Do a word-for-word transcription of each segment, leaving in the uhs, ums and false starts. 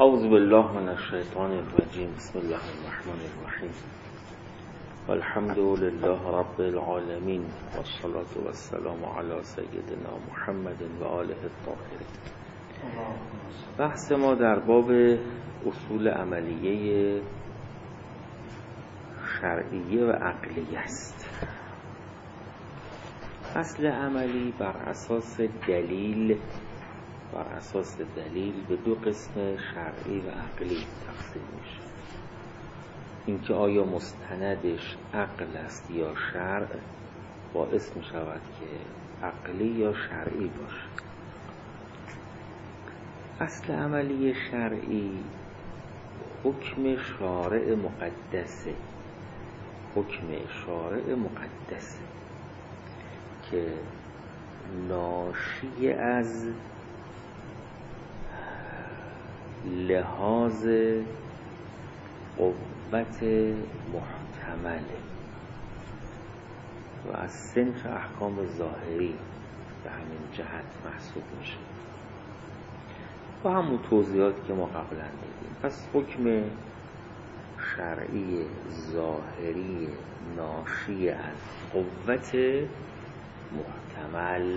اعوذ بالله من الشیطان الرجیم. بسم الله الرحمن الرحیم. الحمد لله رب العالمین والصلاة والسلام علی سیدنا محمد و آله الطاهرین. بحث ما در باب اصول عملیه شرعیه و عقلیه است. اصل عملی بر اساس دلیل بر اساس دلیل به دو قسم شرعی و عقلی تقسیم میشه. اینکه آیا مستندش عقل است یا شرع باعث می شود که عقلی یا شرعی باشه. اصل عملی شرعی حکم شارع مقدسه حکم شارع مقدسه که ناشی از لحاظ قوت محتمله و از صنف احکام ظاهری به همین جهت محسوب میشه با همون توضیحات که ما قبلا دیدیم. پس حکم شرعی ظاهری ناشی از قوت محتمل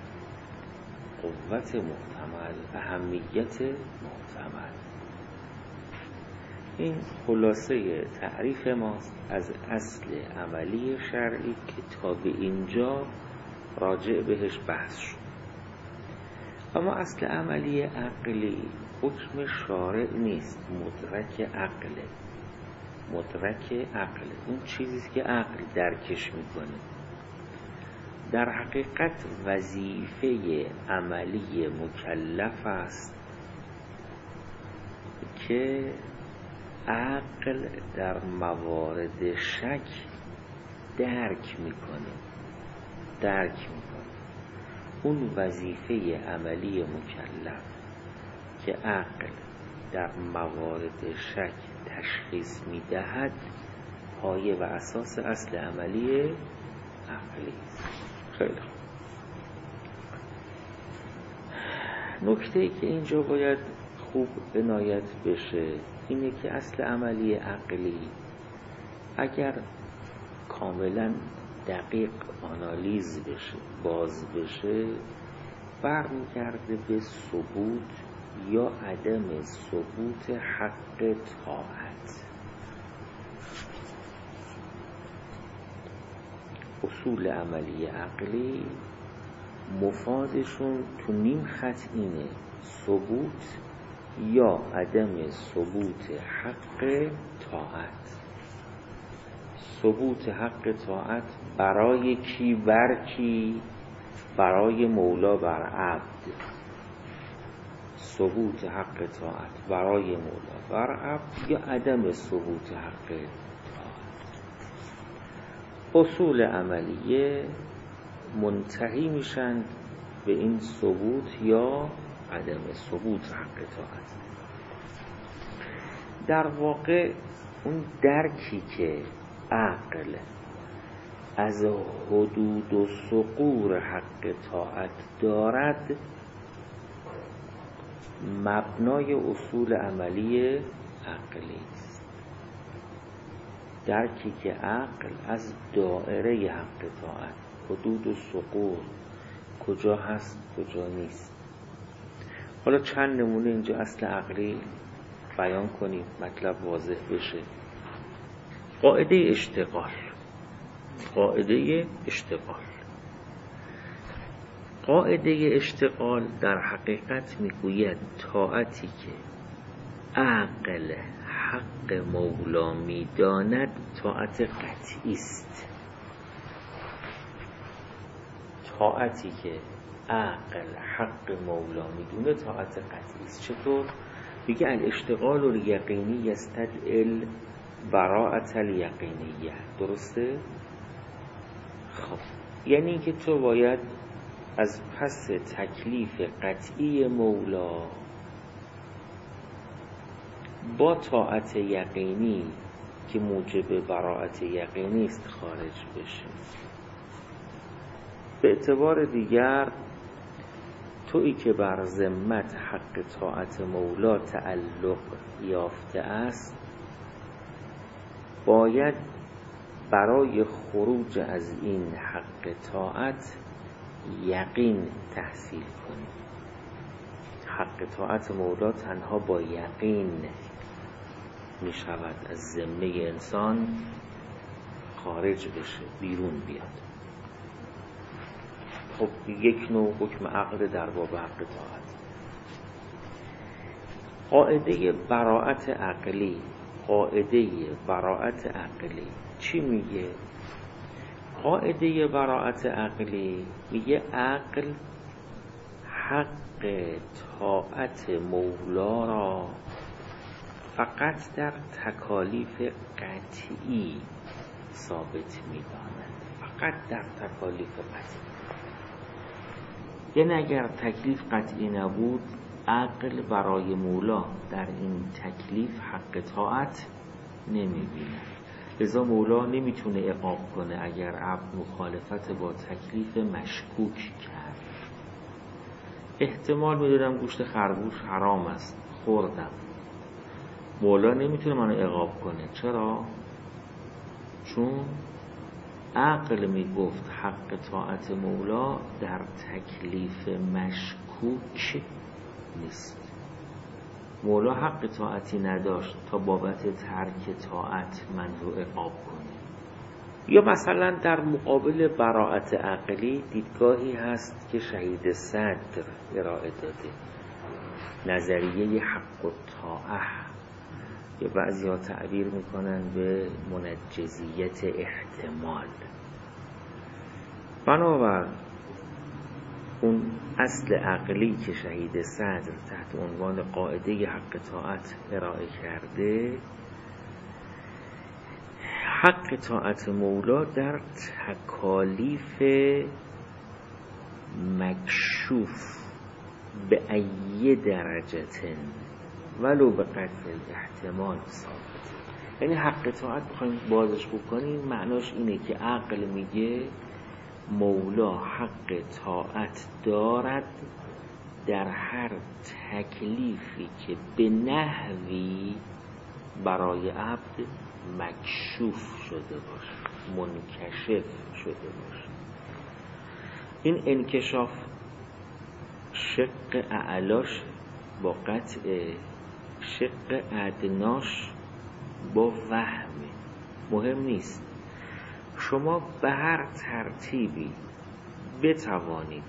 قوت محتمل اهمیت محتمل. این خلاصه تعریف ماست از اصل عملی شرعی که تا به اینجا راجع بهش بحث شد. اما اصل عملی عقلی حکم شارع نیست، مدرک عقله مدرک عقله اون چیزیست که عقل درکش میکنه. در حقیقت وظیفه عملی مکلف است که عقل در موارد شک درک میکنه درک میکنه اون وظیفه عملی مکلف که عقل در موارد شک تشخیص میدهد پایه و اساس اصل عملی عقلی است. خیلی خوب. نکته‌ای که اینجا باید خوب عنایت بشه اینه که اصل عملی عقلی اگر کاملا دقیق آنالیز بشه باز بشه برمیگرده به ثبوت یا عدم ثبوت حق طاعت. اصول عملی عقلی مفادشون تو نیم خط اینه: ثبوت یا عدم ثبوت حق طاعت. ثبوت حق طاعت برای کی؟ بر کی؟ برای مولا بر عبد. ثبوت حق طاعت برای مولا بر عبد یا عدم ثبوت حق طاعت. اصول عملیه منتهی میشن به این ثبوت یا عدم ثبوت حق طاعت. در واقع اون درکی که عقل از حدود و ثغور حق طاعت دارد مبنای اصول عملی عقلی است. درکی که عقل از دائره حق طاعت، حدود و ثغور کجا هست کجا نیست. حالا چند نمونه اینجا اصل عقلی بیان کنیم مطلب واضح بشه. قاعده اشتغال قاعده اشتغال قاعده اشتغال در حقیقت میگوید طاعتی که عقل حق مولا میداند طاعت قطعی است. طاعتی که عقل حق مولا میدونه طاعت قطعی است. چطور؟ بگه الاشتغال الیقینی یستدعی براءة الیقینیه. درسته؟ خب یعنی که تو باید از پس تکلیف قطعی مولا با طاعت یقینی که موجب براءت یقینی است خارج بشه. به اعتبار دیگر تویی که بر ذمت حق طاعت مولا تعلق یافته است، باید برای خروج از این حق طاعت یقین تحصیل کنی. حق طاعت مولا تنها با یقین می شود از ذمه انسان خارج بشه، بیرون بیاد. خب یک نوع حکم عقل در باب حق طاعت. قاعده براءت عقلی قاعده براءت عقلی چی میگه؟ قاعده براءت عقلی میگه عقل حق طاعت مولا را فقط در تکالیف قطعی ثابت می‌داند. فقط در تکالیف قطعی. یعنی اگر تکلیف قطعی نبود، عقل برای مولا در این تکلیف حق طاعت نمی‌بیند. لذا مولا نمیتونه عقاب کنه اگر عبد مخالفت با تکلیف مشکوک کرد. احتمال میدونم گوشت خرگوش حرام است، خوردم. مولا نمیتونه منو عقاب کنه. چرا؟ چون عقل میگفت حق طاعت مولا در تکلیف مشکوک نیست. مولا حق طاعتی نداشت تا بابت ترک طاعت من رو عقاب کنه. یا مثلا در مقابل براءت عقلی دیدگاهی هست که شهید صدر ارائه داده، نظریه حق الطاعه، یا بعضی ها تعبیر میکنن به منجزیت احتمال. بنابر اون اصل عقلی که شهید صدر تحت عنوان قاعده حق طاعت ارائه کرده، حق طاعت مولا در تکالیف مکشوف به ای درجتن ولو به قدر احتمال ثابت. یعنی حق طاعت بخوایم بازش بکنیم معناش اینه که عقل میگه مولا حق طاعت دارد در هر تکلیفی که به نحوی برای عبد مکشوف شده باشه، منکشف شده باشه. این انکشاف شق اعلاش با قطع، شق ادناش با وهمه. مهم نیست. شما به هر ترتیبی بتوانید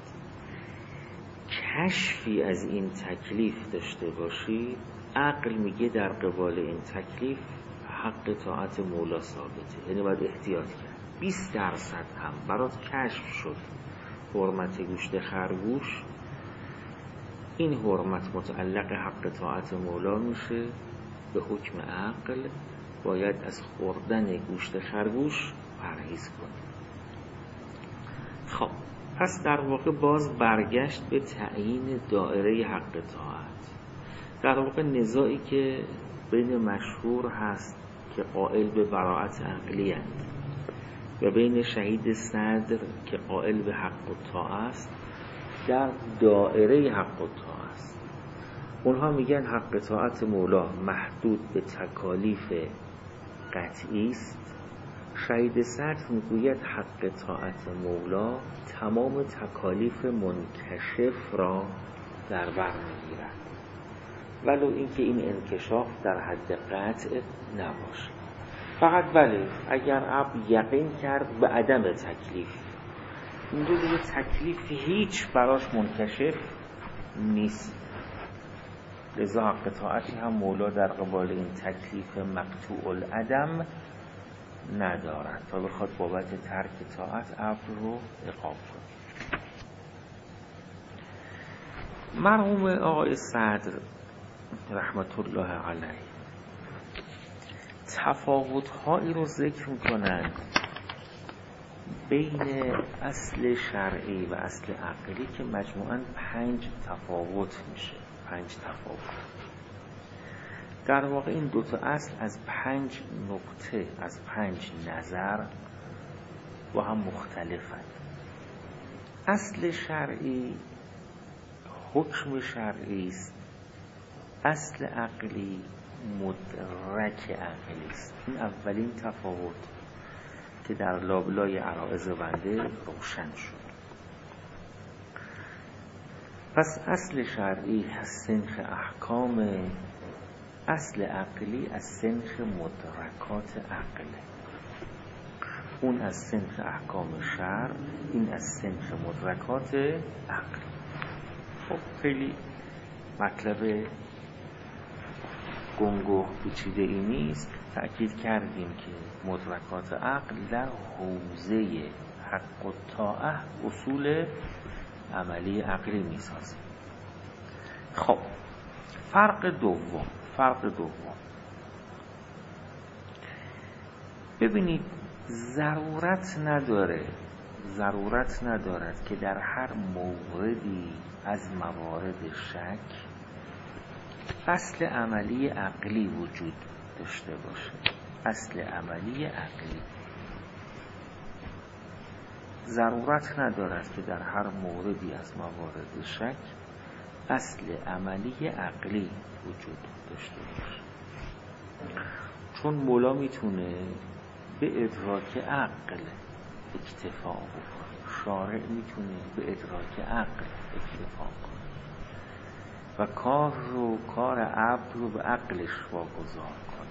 کشفی از این تکلیف داشته باشید، عقل میگه در قبال این تکلیف حق طاعت مولا ثابته. یعنی باید احتیاط کرد. بیست درصد هم برات کشف شد حرمت گوشت خرگوش، این حرمت متعلق حق طاعت مولا میشه. به حکم عقل باید از خوردن گوشت خرگوش پرهیز کنید. خب پس در واقع باز برگشت به تعیین دایره حق طاعت. در واقع نزاعی که بین مشهور هست که قائل به براءت عقلی اند و بین شهید صدر که قائل به حق الطاعه است، در دایره حق الطاعه است. اونها میگن حق طاعت مولا محدود به تکالیف قطعی است. شهید صدر میگوید حق طاعت مولا تمام تکالیف منکشف را در بر میگیرد، ولو اینکه این انکشاف در حد قطع نباشه. فقط بله اگر عبد یقین کرد به عدم تکلیف، این دو دیگه تکلیف هیچ براش منکشف نیست، لذا حق طاعتی هم مولا در قبال این تکلیف مقطوع العدم ندارد تا بخواد بابت ترک طاعت عبد رو عقاب کنه. مرحوم آقای صدر رحمت الله علیه تفاوت‌هایی رو ذکر می‌کنند بین اصل شرعی و اصل عقلی که مجموعاً پنج تفاوت میشه. پنج تفاوت. در واقع این دو تا اصل از پنج نقطه، از پنج نظر با هم مختلفند. اصل شرعی حکم شرعی است، اصل عقلی مدرک عقلی است. این اولین تفاوت که در لابلای عرائض بنده روشن شد. پس اصل شرعی از سنخ احکام، اصل عقلی از سنخ مدرکات عقله. اون از سنخ احکام شرع، این از سنخ مدرکات عقل. خب خیلی مطلب گنگ و پیچیده ای نیست. تأکید کردیم که مدرکات عقل در حوزه حق و طاعه اصول عملی عقلی میسازه. خب فرق دوم فرق دوم ببینید، ضرورت نداره ضرورت ندارد که در هر موردی از موارد شک اصل عملی عقلی وجود داشته باشه. اصل عملی عقلی ضرورت ندارد که در هر موردی از موارد شک اصل عملی عقلی وجود داشته باشه، چون مولا میتونه به ادراک عقل اکتفا بکنه، شارع میتونه به ادراک عقل اکتفا کنه و کار رو کار عبد رو به عقلش واگذار کنه،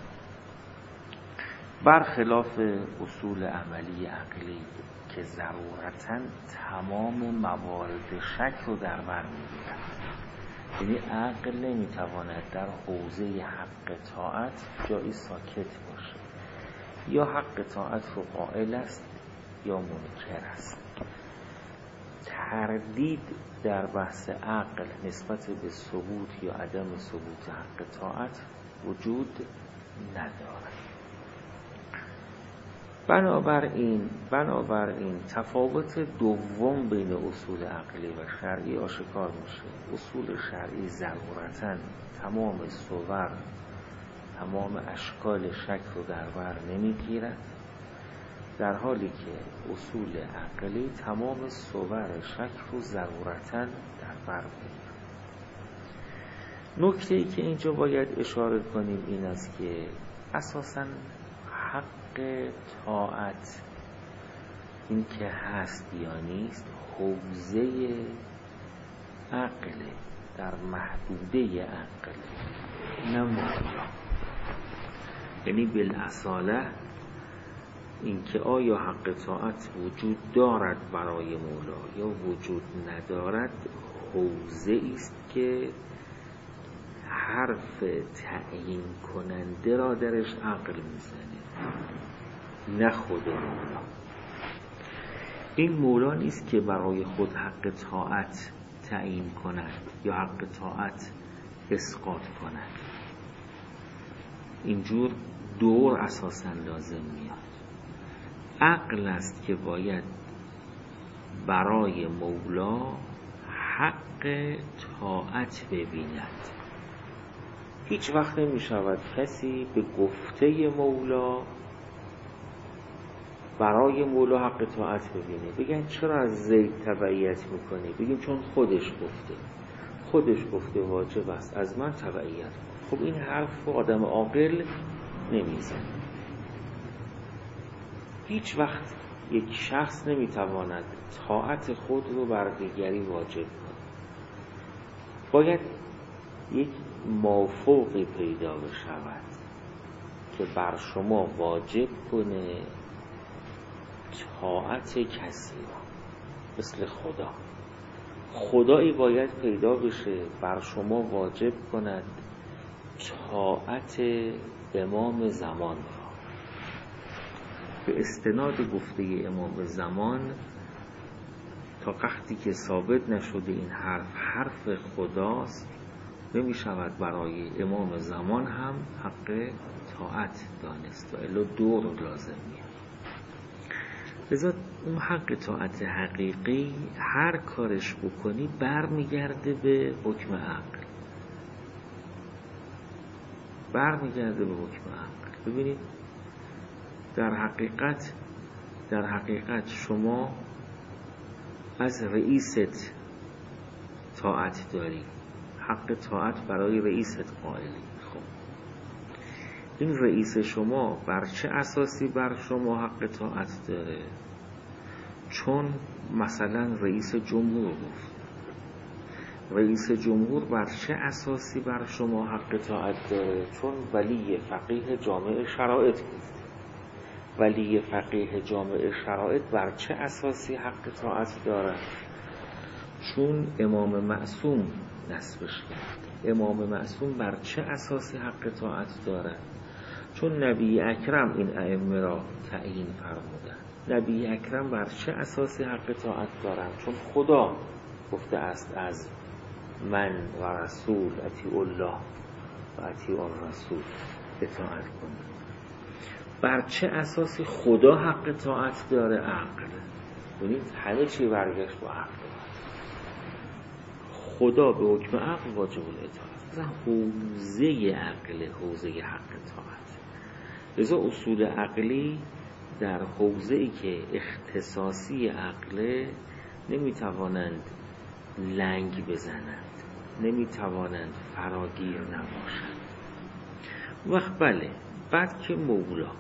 برخلاف اصول عملی عقلی که ضرورتاً تمام موارد شک رو در بر میگیرن. یعنی عقل نمیتواند در حوزه حق طاعت جایی ساکت باشه، یا حق طاعت رو قائل است یا منکر است. تردید در بحث عقل نسبت به ثبوت یا عدم ثبوت حق طاعت وجود ندارد. بنابراین بنابراین تفاوت دوم بین اصول عقلی و شرعی آشکار میشه. اصول شرعی ضرورتاً تمام صور، تمام اشکال شک رو در بر نمیگیرد، در حالی که اصول عقلی تمام صور شک رو ضرورتاً در بر میگیرد. نکته ای که اینجا باید اشاره کنیم این است که اساساً حق طاعت، این که هست یا نیست، حوزه عقل، در محدوده عقل، نه مولا. یعنی بالاصاله این که آیا حق طاعت وجود دارد برای مولا یا وجود ندارد، حوزه است که حرف تعیین کننده را درش عقل میزنه، نه خود مولا. این مولا نیست که برای خود حق طاعت تعیین کند یا حق طاعت اسقاط کند. اینجور دور اساساً لازم میاد. عقل است که باید برای مولا حق طاعت ببیند. هیچ وقت نمی شود کسی به گفته مولا برای مولا حق طاعت ببینه. بگن چرا از زید تبعیت میکنی؟ بگیم چون خودش گفته خودش گفته واجب است، از من تبعیت کن. خب این حرف رو آدم عاقل نمیزنه. هیچ وقت یک شخص نمیتواند طاعت خود رو بر دیگری واجب کنه. باید یک مافوقی پیدا بشود که بر شما واجب کنه طاعت کسی را، مثل خدا. خدایی باید پیدا بشه بر شما واجب کند طاعت امام زمان را. به استناد گفته امام زمان تا وقتی که ثابت نشده این حرف حرف خداست، نمی شود برای امام زمان هم حق طاعت دانست و الا دور لازم میاد. لذا اون حق طاعت حقیقی هر کارش بکنی بر میگرده به حکم عقل، بر میگرده به حکم عقل. ببینید در حقیقت در حقیقت شما از رئیست طاعت داری، حق طاعت برای رئیست قائلی. خب این رئیس شما بر چه اساسی بر شما حق طاعت داره؟ چون مثلا رئیس جمهور گفت. رئیس جمهور بر چه اساسی بر شما حق طاعت داره؟ چون ولی فقیه جامع شرایط گفت. ولی فقیه جامع شرایط بر چه اساسی حق طاعت داره؟ چون امام معصوم نصبش کرد. امام معصوم بر چه اساسی حق طاعت داره؟ چون نبی اکرم این ائمه را تعیین فرمودن. نبی اکرم بر چه اساسی حق طاعت دارن؟ چون خدا گفته است از من و رسول اطیعوا الله و اطیعوا الرسول اطاعت کنید. بر چه اساسی خدا حق طاعت داره؟ عقل. ببینید همه چی برگشت با عقل. خدا به حکم عقل واجب الاطاعت. مثلا حوزه عقل، حوزه حق طاعت. لذا اصول عقلی در حوزه‌ای که اختصاصی عقل نمیتوانند لنگ بزنند، نمیتوانند فراگیر نباشند. وقت بله بعد که مولا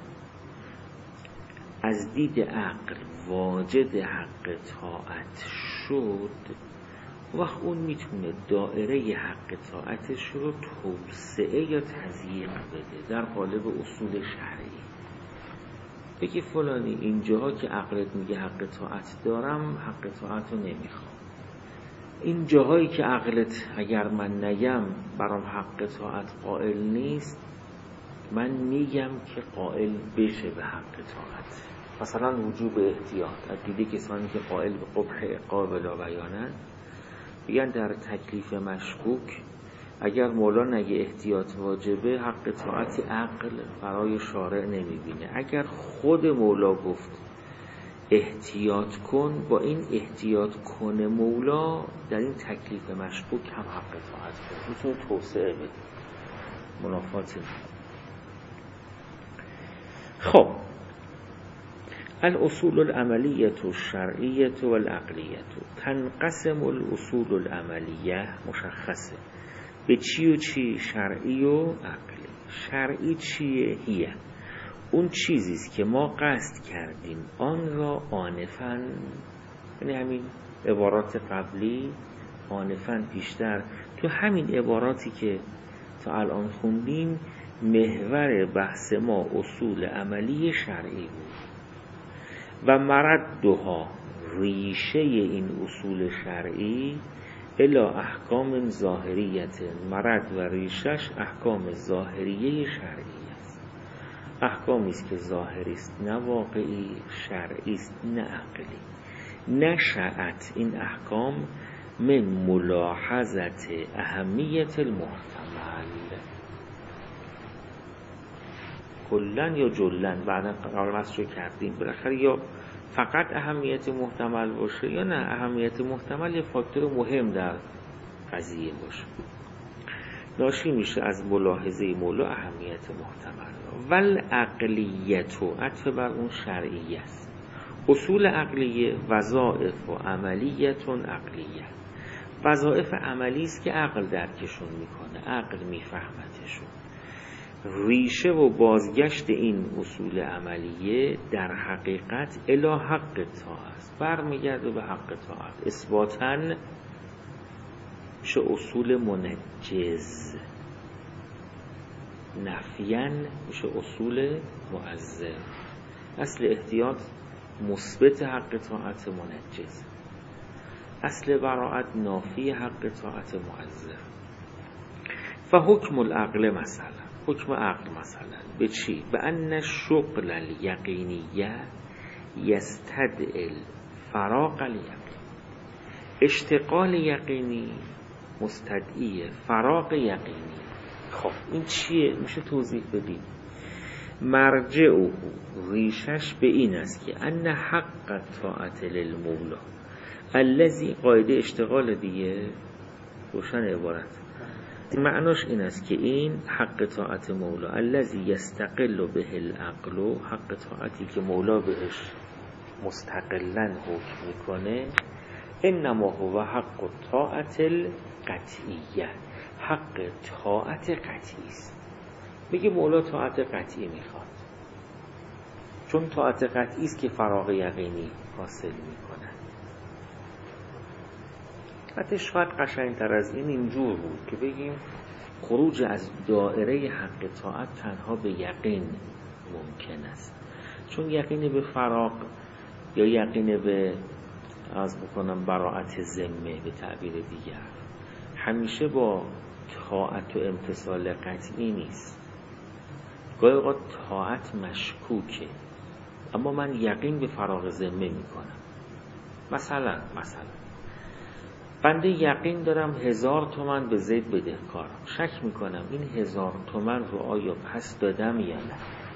از دید عقل واجد حق طاعت شد، وقت اون میتونه دائره حق طاعتش رو توسعه یا تضییق بده در قالب اصول شرعی. بگی فلانی اینجاها که عقلت میگه حق طاعت دارم، حق طاعت رو نمیخوام. این جاهایی که عقلت اگر من نگم برام حق طاعت قائل نیست، من میگم که قائل بشه به حق طاعت. مثلا وجوب احتیاط. از دیده کسانی که قائل به قبح عقاب لا بیانند، بگن در تکلیف مشکوک اگر مولا نگه احتیاط واجبه، حق طاعت عقل برای شارع نمیبینه. اگر خود مولا گفت احتیاط کن، با این احتیاط کن مولا در این تکلیف مشکوک هم حق طاعت کنه، میتونه توسعه بده، منافات نید. خب الاصول العملیه الشرعیه والعقلیه. تنقسم الاصول العملیه، مشخصه به چی و چی؟ شرعی و عقلی. شرعی چیه؟ هیه اون چیزیست که ما قصد کردیم آن را آنفاً، یعنی همین عبارات قبلی آنفاً پیشتر، تو همین عباراتی که تا الان خوندیم محور بحث ما اصول عملی شرعی بود و مردها، ریشه این اصول شرعی الی احکام ظاهریت، مرد و ریشش احکام ظاهریه شرعی است. احکامی است که ظاهری است نه واقعی، شرعی است نه عقلی. نشأت این احکام من ملاحظت اهمیت المحتمل، کلن یا جلن. بعدا قرار بحث رو کردیم بالاخره یا فقط اهمیت محتمل باشه یا نه اهمیت محتمل یه فاکتور مهم در قضیه باشه، ناشی میشه از ملاحظه مولا اهمیت محتمل. والعقلیت و عطف بر اون شرعی است. اصول عقلیه وظائف و عملیتون عقلیه. وظائف عملی است که عقل درکشون میکنه، عقل میفهمتشون. ریشه و بازگشت این اصول عملیه در حقیقت الی حق طاعت است، برمیگرده به حق طاعت. اثباتاً میشه اصول منجز، نفیاً میشه اصول معذر. اصل احتیاط مثبت حق طاعت منجز، اصل براءت نافی حق طاعت معذر. فحکم العقل مثلا، حکم عقل مثلا به چی؟ به ان شغل الیقینیه یستدعی فراغ الیقین. اشتغال یقینی مستدعی فراغ یقینی. خب این چیه؟ میشه توضیح بدیم. مرجع او ریشش به این است که ان حق طاعت للمولا الذی، قاعده اشتغال دیگه روشن عبارت، معناش این است که این حق طاعت مولا الذی یستقل به العقل، حق طاعتی که مولا بهش مستقلاً حکم میکنه، انما هو حق طاعت القطعیه، حق طاعت قطعی است. میگه مولا طاعت قطعی میخواد، چون طاعت قطعی است که فراغ یقینی حاصل میکنه. حتی شاید قشنگتر از این اینجور بود که بگیم خروج از دائره حق طاعت تنها به یقین ممکن است، چون یقین به فراغ یا یقین به از بکنم براءت ذمه به تعبیر دیگر همیشه با طاعت و امتثال قطعی نیست. گاهی اوقات طاعت مشکوکه اما من یقین به فراغ ذمه میکنم. مثلا مثلا بنده یقین دارم هزار تومن به زید بدهکارم، شک میکنم این هزار تومن رو آیا پس دادم یا نه.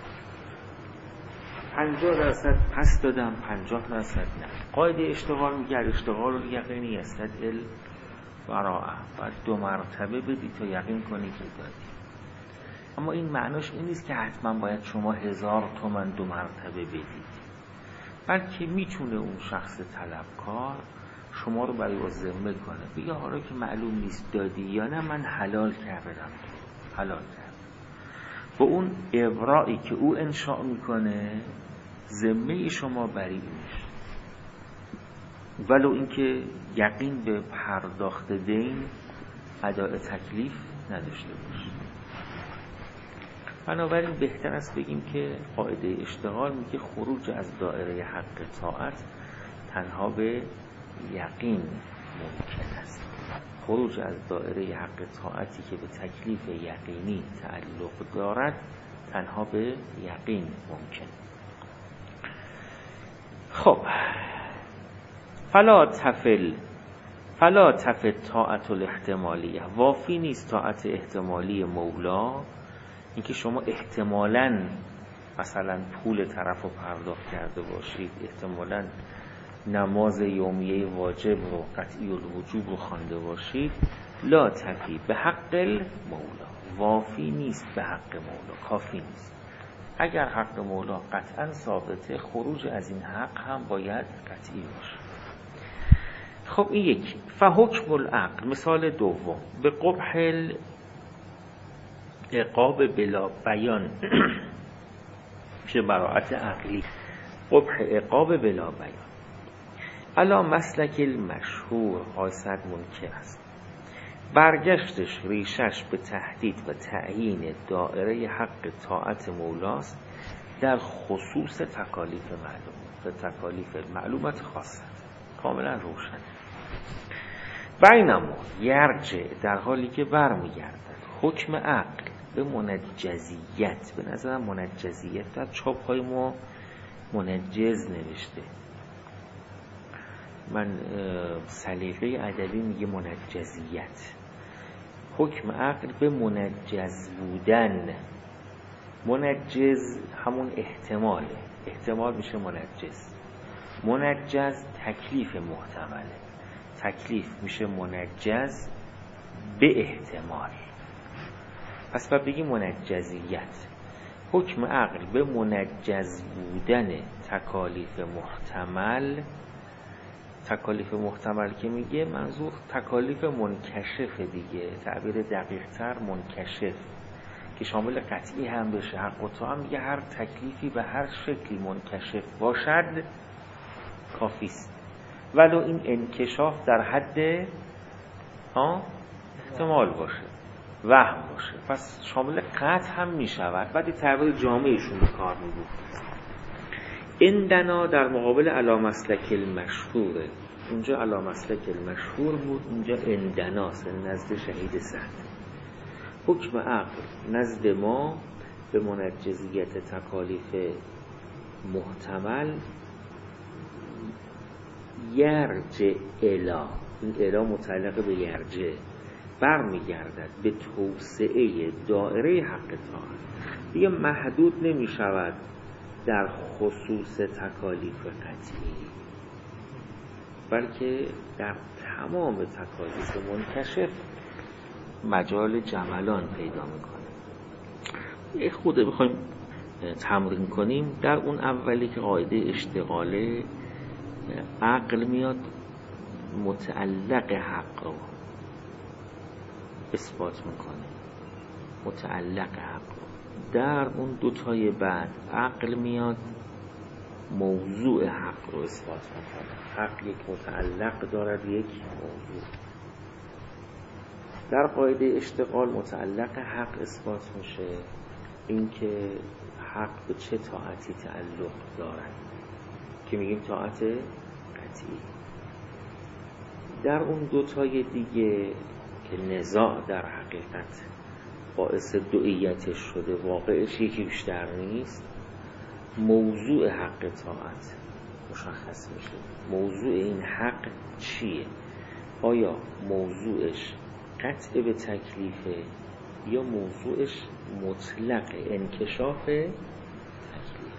پنجاه درصد پس دادم، پنجاه درصد نه. قاعده اشتغال میگه اشتغال رو یقینی استدل براءه، باید دو مرتبه بدی تا یقین کنی که دادی. اما این معناش این نیست که حتما باید شما هزار تومن دو مرتبه بدید، بلکه میتونه اون شخص طلبکار شما رو برای او ذمه کنه، بگه حالا که معلوم نیست دادی یا نه من حلال کردم، حلال کردم. با اون ابرائی که او انشاء میکنه ذمه شما بری میشه، ولو اینکه یقین به پرداخت دین اداء تکلیف نداشته باشه. بنابراین بهتر است بگیم که قاعده اشتغال میگه خروج از دائره حق طاعت تنها به یقین ممکن است. خروج از دائره حق طاعتی که به تکلیف یقینی تعلق دارد تنها به یقین ممکن. خب فلا تفل فلا تفل طاعت الاحتمالیه، وافی نیست طاعت احتمالی مولا، اینکه شما احتمالاً مثلا پول طرف رو پرداخت کرده باشید، احتمالاً نماز یومیه واجب رو قطعی الوجوب رو خوانده باشید، لا تفی به حق المولا، وافی نیست به حق مولا، کافی نیست. اگر حق مولا قطعا ثابته، خروج از این حق هم باید قطعی باشه. خب این یکی. فحکم العقل، مثال دوم، به قبح عقاب بلا بیان میشه براءت عقلی، قبح عقاب بلا بیان. علا مسلک المشهور حاصل منکر است، برگشتش ریشش به تهدید و تعیین دائره حق طاعت مولاست در خصوص تکالیف معلوم و تکالیف معلومات خاصه، کاملا روشن. بینما یرجع، در حالی که برمیگردد حکم عقل به منجزیت، به نظرم منجزیت در چاپ های ما منجز نوشته، من سلیقه ادبی میگه منجزیت. حکم عقل به منجز بودن، منجز همون احتماله، احتمال میشه منجز. منجز تکلیف محتمله، تکلیف میشه منجز به احتمال. پس باید بگی منجزیت. حکم عقل به منجز بودن تکالیف محتمل. تکالیف محتمل که میگه منظور تکالیف منکشف دیگه، تعبیر دقیق تر منکشف که شامل قطعی هم بشه. حق و طاعت میگه هر تکلیفی به هر شکلی منکشف باشد کافیست، ولو این انکشاف در حد ها احتمال باشه، وهم باشه، پس شامل قطع هم میشود. بعد تعبیر جامعشون به کار میبود. اندنا در مقابل علی مسلک المشهوره، اونجا علی مسلک المشهور بود، اینجا اندناست، نزد شهید سعد. حکم عقل نزد ما به منجزیت تکالیف محتمل یرجع الا، این الا متعلق به یرجع، برمیگردد به توسعه دائره حق طاعت، دیگه محدود نمی شود در خصوص تکالیف قطعی، بلکه در تمام تکالیف منکشف مجال جملان پیدا میکنه. یه خود بخوایم تمرین کنیم، در اون اولی که قاعده اشتغاله عقل میاد متعلق حق رو اثبات میکنه، متعلق حق رو. در اون دوتای بعد عقل میاد موضوع حق رو اثبات میکنه. حق یک متعلق دارد، یک موضوع. در قاعده اشتغال متعلق حق اثبات میشه، اینکه حق به چه طاعتی تعلق دارد که میگیم طاعت قطعی. در اون دوتای دیگه که نزاع در حقیقت باعث دوئیتش شده، واقعش یکی بیشتر نیست، موضوع حق طاعت مشخص میشه. موضوع این حق چیه؟ آیا موضوعش قطع به تکلیفه یا موضوعش مطلق انکشاف تکلیف؟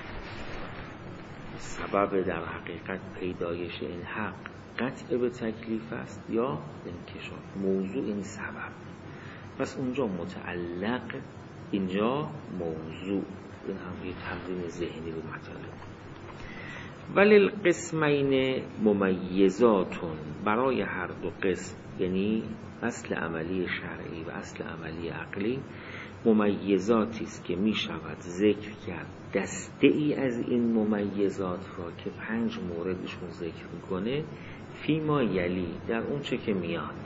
سبب در حقیقت پیدایش این حق قطع به تکلیف است یا انکشاف؟ موضوع این سبب. پس اونجا متعلق، اینجا موضوع. این هم یه تمرین ذهنی رو مطالب. ولی القسمین ممیزاتون، برای هر دو قسم، یعنی اصل عملی شرعی و اصل عملی عقلی، ممیزاتی است که می شود ذکر کرد. دسته ای از این ممیزات را که پنج موردشون ذکر میکنه، فیما یلی، در اون چه که میاد.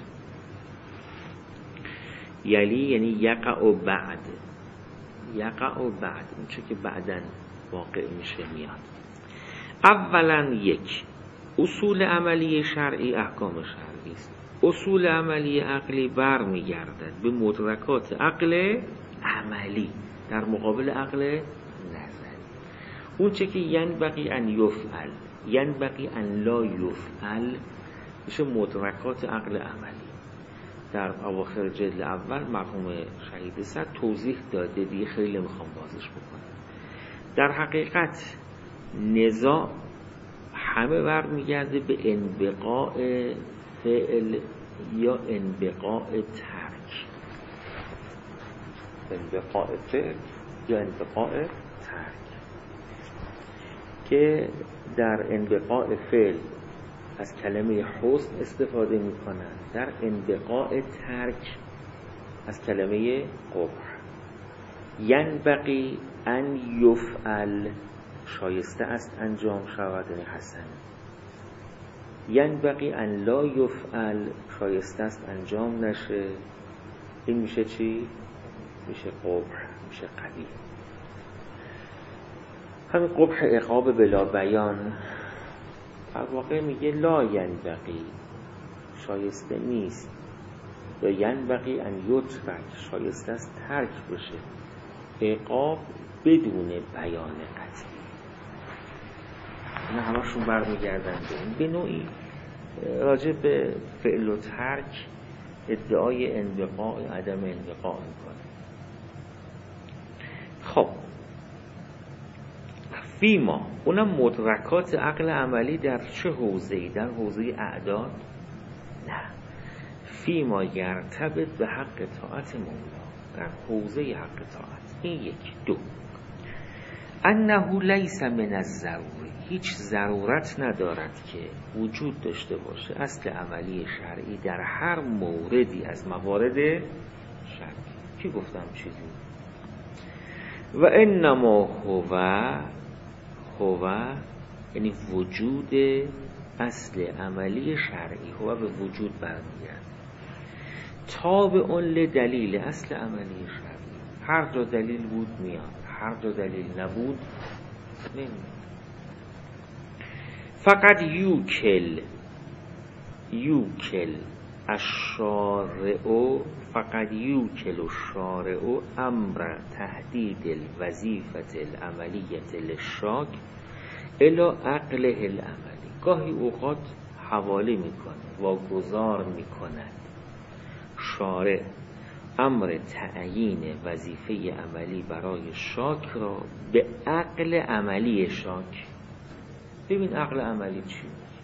یلی یعنی یقع و بعد، یقع و بعد، اون چه که بعدن واقع میشه میاد. اولا یک، اصول عملی شرعی احکام شرعی است. اصول عملی عقلی بر میگردد به مدرکات عقل عملی در مقابل عقل نظری. اون چه که ینبغی ان یفعل، ینبغی ان لا یفعل، میشه مدرکات عقل عملی. در اواخر جلد اول مرحوم شهید صد توضیح داده، دیگه خیلی میخوام بازش بکنم. در حقیقت نزاع همه بر میگرده به انبقاء فعل یا انبقاء ترک، انبقاء فعل یا انبقاء ترک. که در انبقاء فعل از کلمه حسن استفاده میکنن، در انبقاء ترک از کلمه قبح. ینبغی ان یفعل، شایسته است انجام شود، یعنی حسن. ینبغی ان لا یفعل، شایسته است انجام نشه. این میشه چی؟ میشه قبح، میشه قبیح. همین قبح عقاب بلا بیان در واقع میگه لا ینبغی، شایسته نیست، یا ینبغی ان یترک، شایسته است ترک بشه. عقاب بدون بیان قطعی. اینا همشون برمیگردن به به نوعی راجع به فعل و ترک ادعای انبقاء عدم انبقاء میکنه. خب فیما، اونم مدرکات عقل عملی در چه حوزه‌ای؟ در حوزه اعداد؟ نه، فیما یرتبط به حق طاعت مولا، در حوزه حق طاعت. این یک. دو، انه لیس من الضروری، هیچ ضرورت ندارد که وجود داشته باشه اصل عملی شرعی در هر موردی از موارد شرعی. کی گفتم چیزی؟ و انما هو، هو یعنی وجود اصل عملی شرعی، هو به وجود برمیگرد. تابع لدلیل اصل عملی شرعی، هر جا دلیل بود میاد، هر جا دلیل نبود نمیاد. فقط یوکل، یوکل الشارع، فقط یوکل الشارع امر تحدید الوظیفه العملیه للشاک الی عقله العملی. گاهی اوقات حواله میکنه، واگذار میکند شارع امر تعیین وظیفه عملی برای شاک را به عقل عملی شاک. ببین عقل عملی چی؟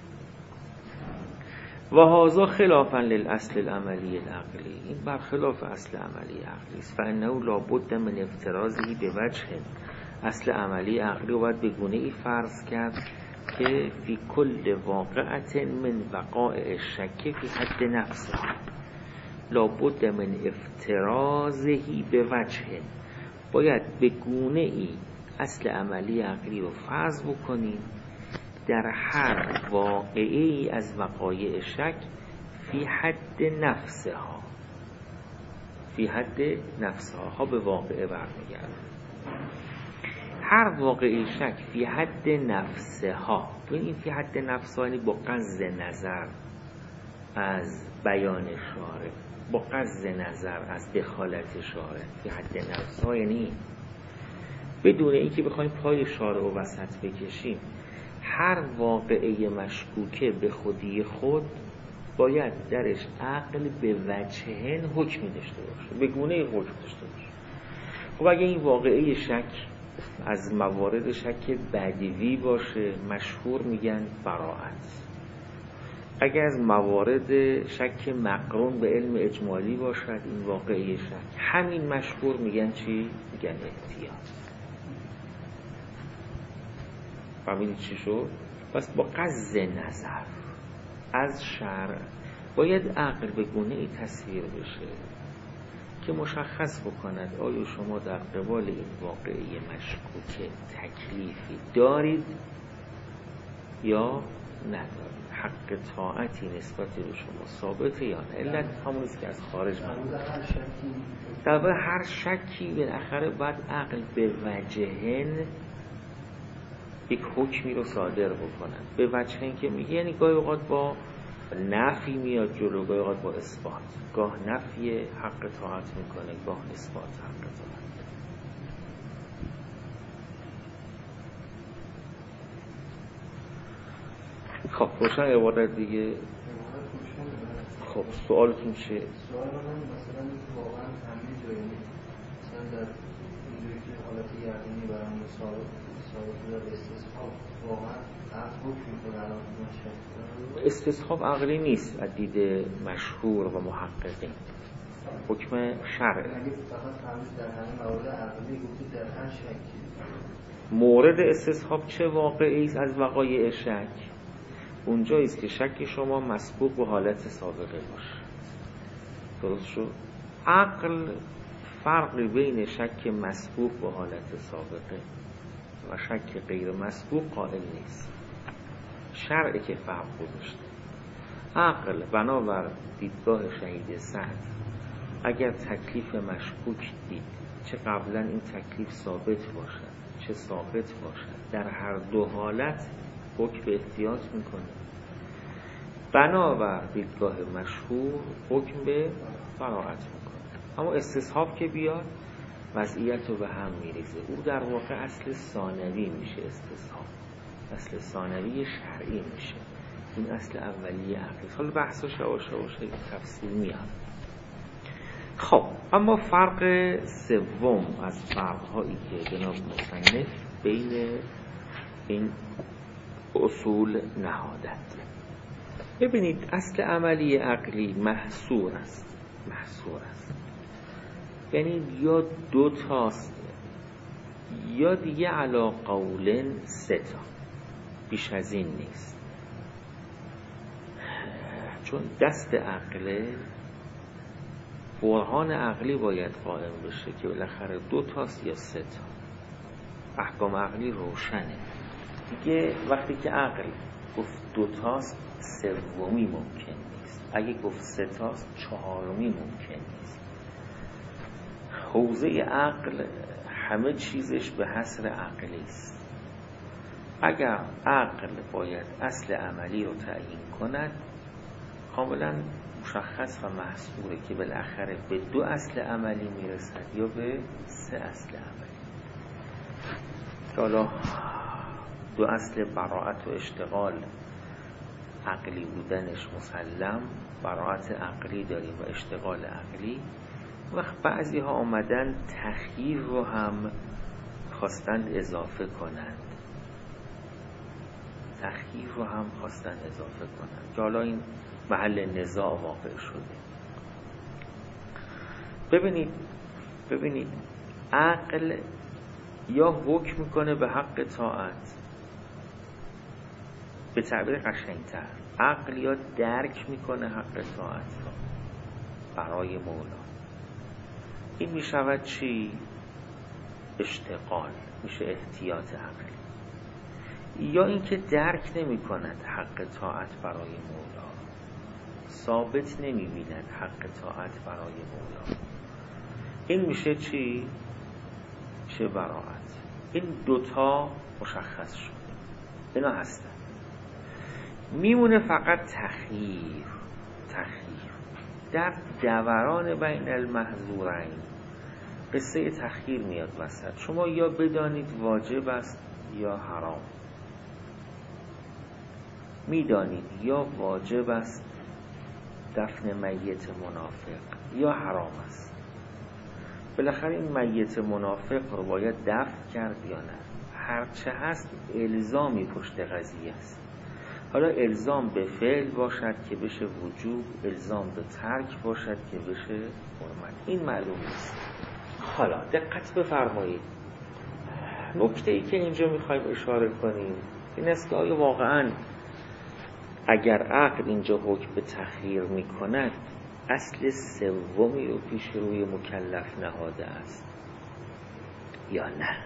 و هذا خلافا للاصل العملی العقلی، این برخلاف اصل عملی عقلی است. فانه لا بد من افترازه به وجه، اصل عملی عقلی رو باید به گونه ای فرض کرد که فی کل واقعت من وقائع شک فی حد نفسه لابد من افترازهی به وجه، باید به گونه ای اصل عملی عقلی رو فرض بکنیم در هر واقعی از وقایع شک فی حد نفسه ها، فی حد نفسه ها به واقعه برمیگرده. هر واقعی شک فی حد نفسه ها، این فی حد نفسه ها یعنی با غض نظر از بیان شارع، با غض نظر از دخالت شارع، فی حد نفسه ها یعنی بدون اینکه بخوایم پای شارع و وسط بکشیم، هر واقعه مشکوکه به خودی خود باید درش عقل به وجهن حکمی داشته باشه، به گونه حکم داشته باشه. خب اگه این واقعه شک از موارد شک بدیوی باشه مشهور میگن براءت، اگر از موارد شک مقرون به علم اجمالی باشد این واقعه شک، همین مشهور میگن چی؟ میگن احتیاط. فهمیدید چی شد؟ پس با غض نظر از شرع باید عقل به گونه ای تصویر بشه که مشخص بکند آیا شما در قبال این واقعه مشکوک تکلیفی دارید یا ندارید، حق طاعتی نسبت به شما ثابته یا نه. علت همونیست که از خارج من در واقع هر شکی بالاخره باید عقل به وجهن یک حکمی رو صادر بکنن. به وجهن که میگه یعنی گاهی اوقات با نفی میاد جلو، گاهی اوقات با اثبات، گاه نفی حق طاعت میکنه، گاه اثبات حق طاعت. خب روشن عبارت دیگه. خب سوالتون چیه؟ سوال من مثلا واقعا همین جایی مثلا در اینجوری که حالت یقینی برام ثابت ثابت در استصحاب واقعا عقل حکم میکنه الان مشکل استصحاب عقلی نیست از دید مشهور و محققین، حکم شرع. اگه فقط فهمید در همین موارد عقلی گفتید در هر شکی مورد استصحاب چه واقعی است از وقایع شک؟ اونجایی است که شک شما مسبوق به حالت سابقه باشه. درست شد؟ عقل فرقی بین شک مسبوق به حالت سابقه و شک غیر مسبوق قائل نیست. شرعی که فرق گذاشته. عقل بنابر دیدگاه شهید سعد اگر تکلیف مشکوک دید، چه قبلا این تکلیف ثابت باشد چه ثابت باشد، در هر دو حالت حکم به احتیاط میکنه. بنابر دیدگاه مشهور حکم به براءت میکنه. اما استصحاب که بیاد وضعیت رو به هم میریزه. او در واقع اصل ثانوی میشه. استصحاب اصل ثانوی شرعی میشه. این اصل اولیه عقلی. حالا بحثش یواش یواش تفصیل میاد. خب اما فرق سوم از فرق‌هایی که جناب مصنف بین این اصول نهادند. ببینید اصل عملی عقلی محصور است. محصور است یعنی یا دو تاست یا دیگه علا قول سه تا، بیش از این نیست. چون دست عقل برهان عقلی باید قائم بشه که بالاخره دو تاست یا سه تا. احکام عقلی روشنه دیگه. وقتی که عقل گفت دو تاست سومی ممکن نیست، اگه گفت سه تاست چهارمی ممکن نیست. حوزه عقل همه چیزش به حصر عقلی است. اگر عقل باید اصل عملی رو تعیین کند کاملا مشخص و محصوره که بالاخره به دو اصل عملی میرسد یا به سه اصل عملی. حالا دو اصل براءت و اشتغال عقلی بودنش مسلم، براءت عقلی داریم و اشتغال عقلی. وقت بعضی ها آمدن تخییر رو هم خواستند اضافه کنند، تخییر رو هم خواستند اضافه کنند که حالا این محل نزاع واقع شده. ببینید ببینید عقل یا حکم میکنه به حق طاعت به تعبیر قشنگتر، عقل یا درک میکنه حق طاعت را برای مولا. این میشود چی؟ اشتغال، میشه احتیاط عقلی. یا اینکه درک نمی کند حق طاعت برای مولا، ثابت نمی بیند حق طاعت برای مولا. این میشه چی؟ چه براعت. این دوتا مشخص شد، اینا هستن. میمونه فقط تخییر. تخییر در دوران بین المحظورین قصه تخییر میاد وسط. شما یا بدانید واجب است یا حرام، میدانید یا واجب است دفن میت منافق یا حرام است. بالاخره این میت منافق رو باید دفن کرد یا نه؟ هرچه هست الزامی پشت قضیه است. حالا الزام به فعل باشد که بشه وجوب، الزام به ترک باشد که بشه حرمت، این معلوم نیست. حالا دقت بفرمایید، نکته ای که اینجا میخوایم اشاره کنیم این است که آیا واقعا اگر عقل اینجا حکم به تخییر میکند اصل سومی رو پیش روی مکلف نهاده است یا نه؟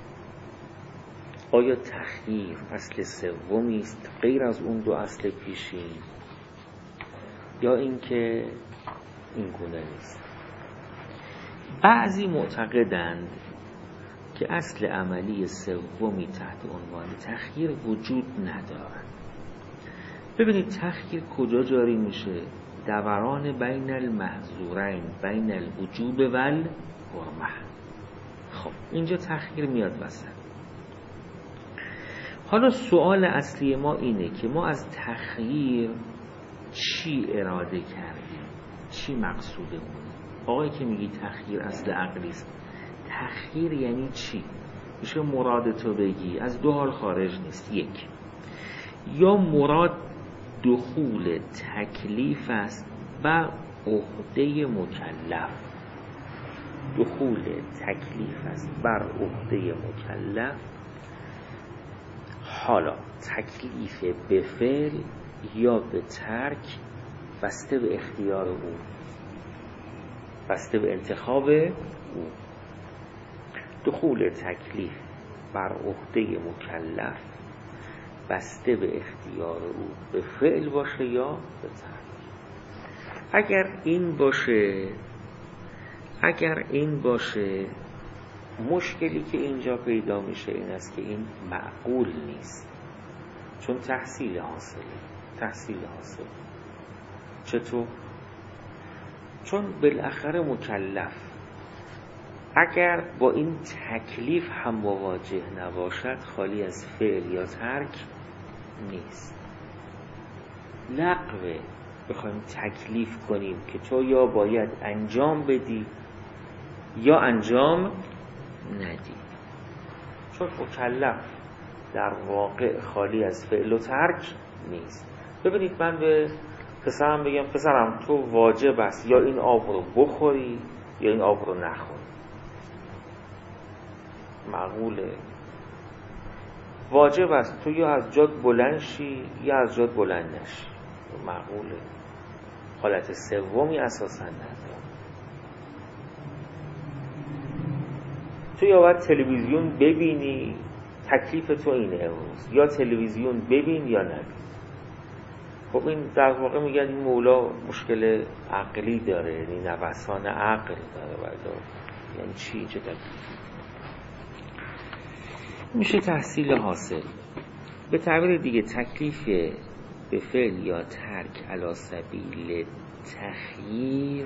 آیا تخییر اصل سومی است غیر از اون دو اصل پیشین، یا اینکه این گونه نیست؟ بعضی معتقدند که اصل عملی سومی تحت عنوان تخییر وجود ندارد. ببینید تخییر کجا جاری میشه؟ دوران بین المحظورین، بین الوجوب و الحرمه. خب اینجا تخییر میاد وسط. حالا سوال اصلی ما اینه که ما از تخییر چی اراده کردیم؟ چی مقصودمونه؟ آقایی که میگی تخییر اصل عقلی است، تخییر یعنی چی؟ میشه مراد تو بگی از دو حال خارج نیست. یک، یا مراد دخول تکلیف است بر عهده مکلف، دخول تکلیف است بر عهده مکلف. حالا تکلیف به فعل یا به ترک بسته به اختیار او، بسته به انتخاب او. دخول تکلیف بر عهده مکلف بسته به اختیار او، به فعل باشه یا به ترک. اگر این باشه اگر این باشه مشکلی که اینجا پیدا میشه این است که این معقول نیست، چون تحصیل حاصله. تحصیل حاصل چطور؟ چون بالاخره مکلف اگر با این تکلیف هم مواجه نباشد خالی از فعل یا ترک نیست. لغوه بخوایم تکلیف کنیم که تو یا باید انجام بدی یا انجام ندی، چون مکلف در واقع خالی از فعل و ترک نیست. ببینید من به پسرم بگم پسرم تو واجب است یا این آب رو بخوری یا این آب رو نخوری، معقوله؟ واجب است تو یا از جات بلند شی یا از جات بلند نشی، معقوله؟ حالت سومی اساسا نداره. تو یا باید تلویزیون ببینی، تکلیف تو اینه امروز، یا تلویزیون ببین یا نبین. خب این در واقع میگن این مولا مشکل عقلی داره، یعنی نوسان عقل داره. بعدا یعنی چی؟ چه تکلیفی؟ میشه تحصیل حاصل. به تعبیر دیگه تکلیف به فعل یا ترک علی سبیل تخییر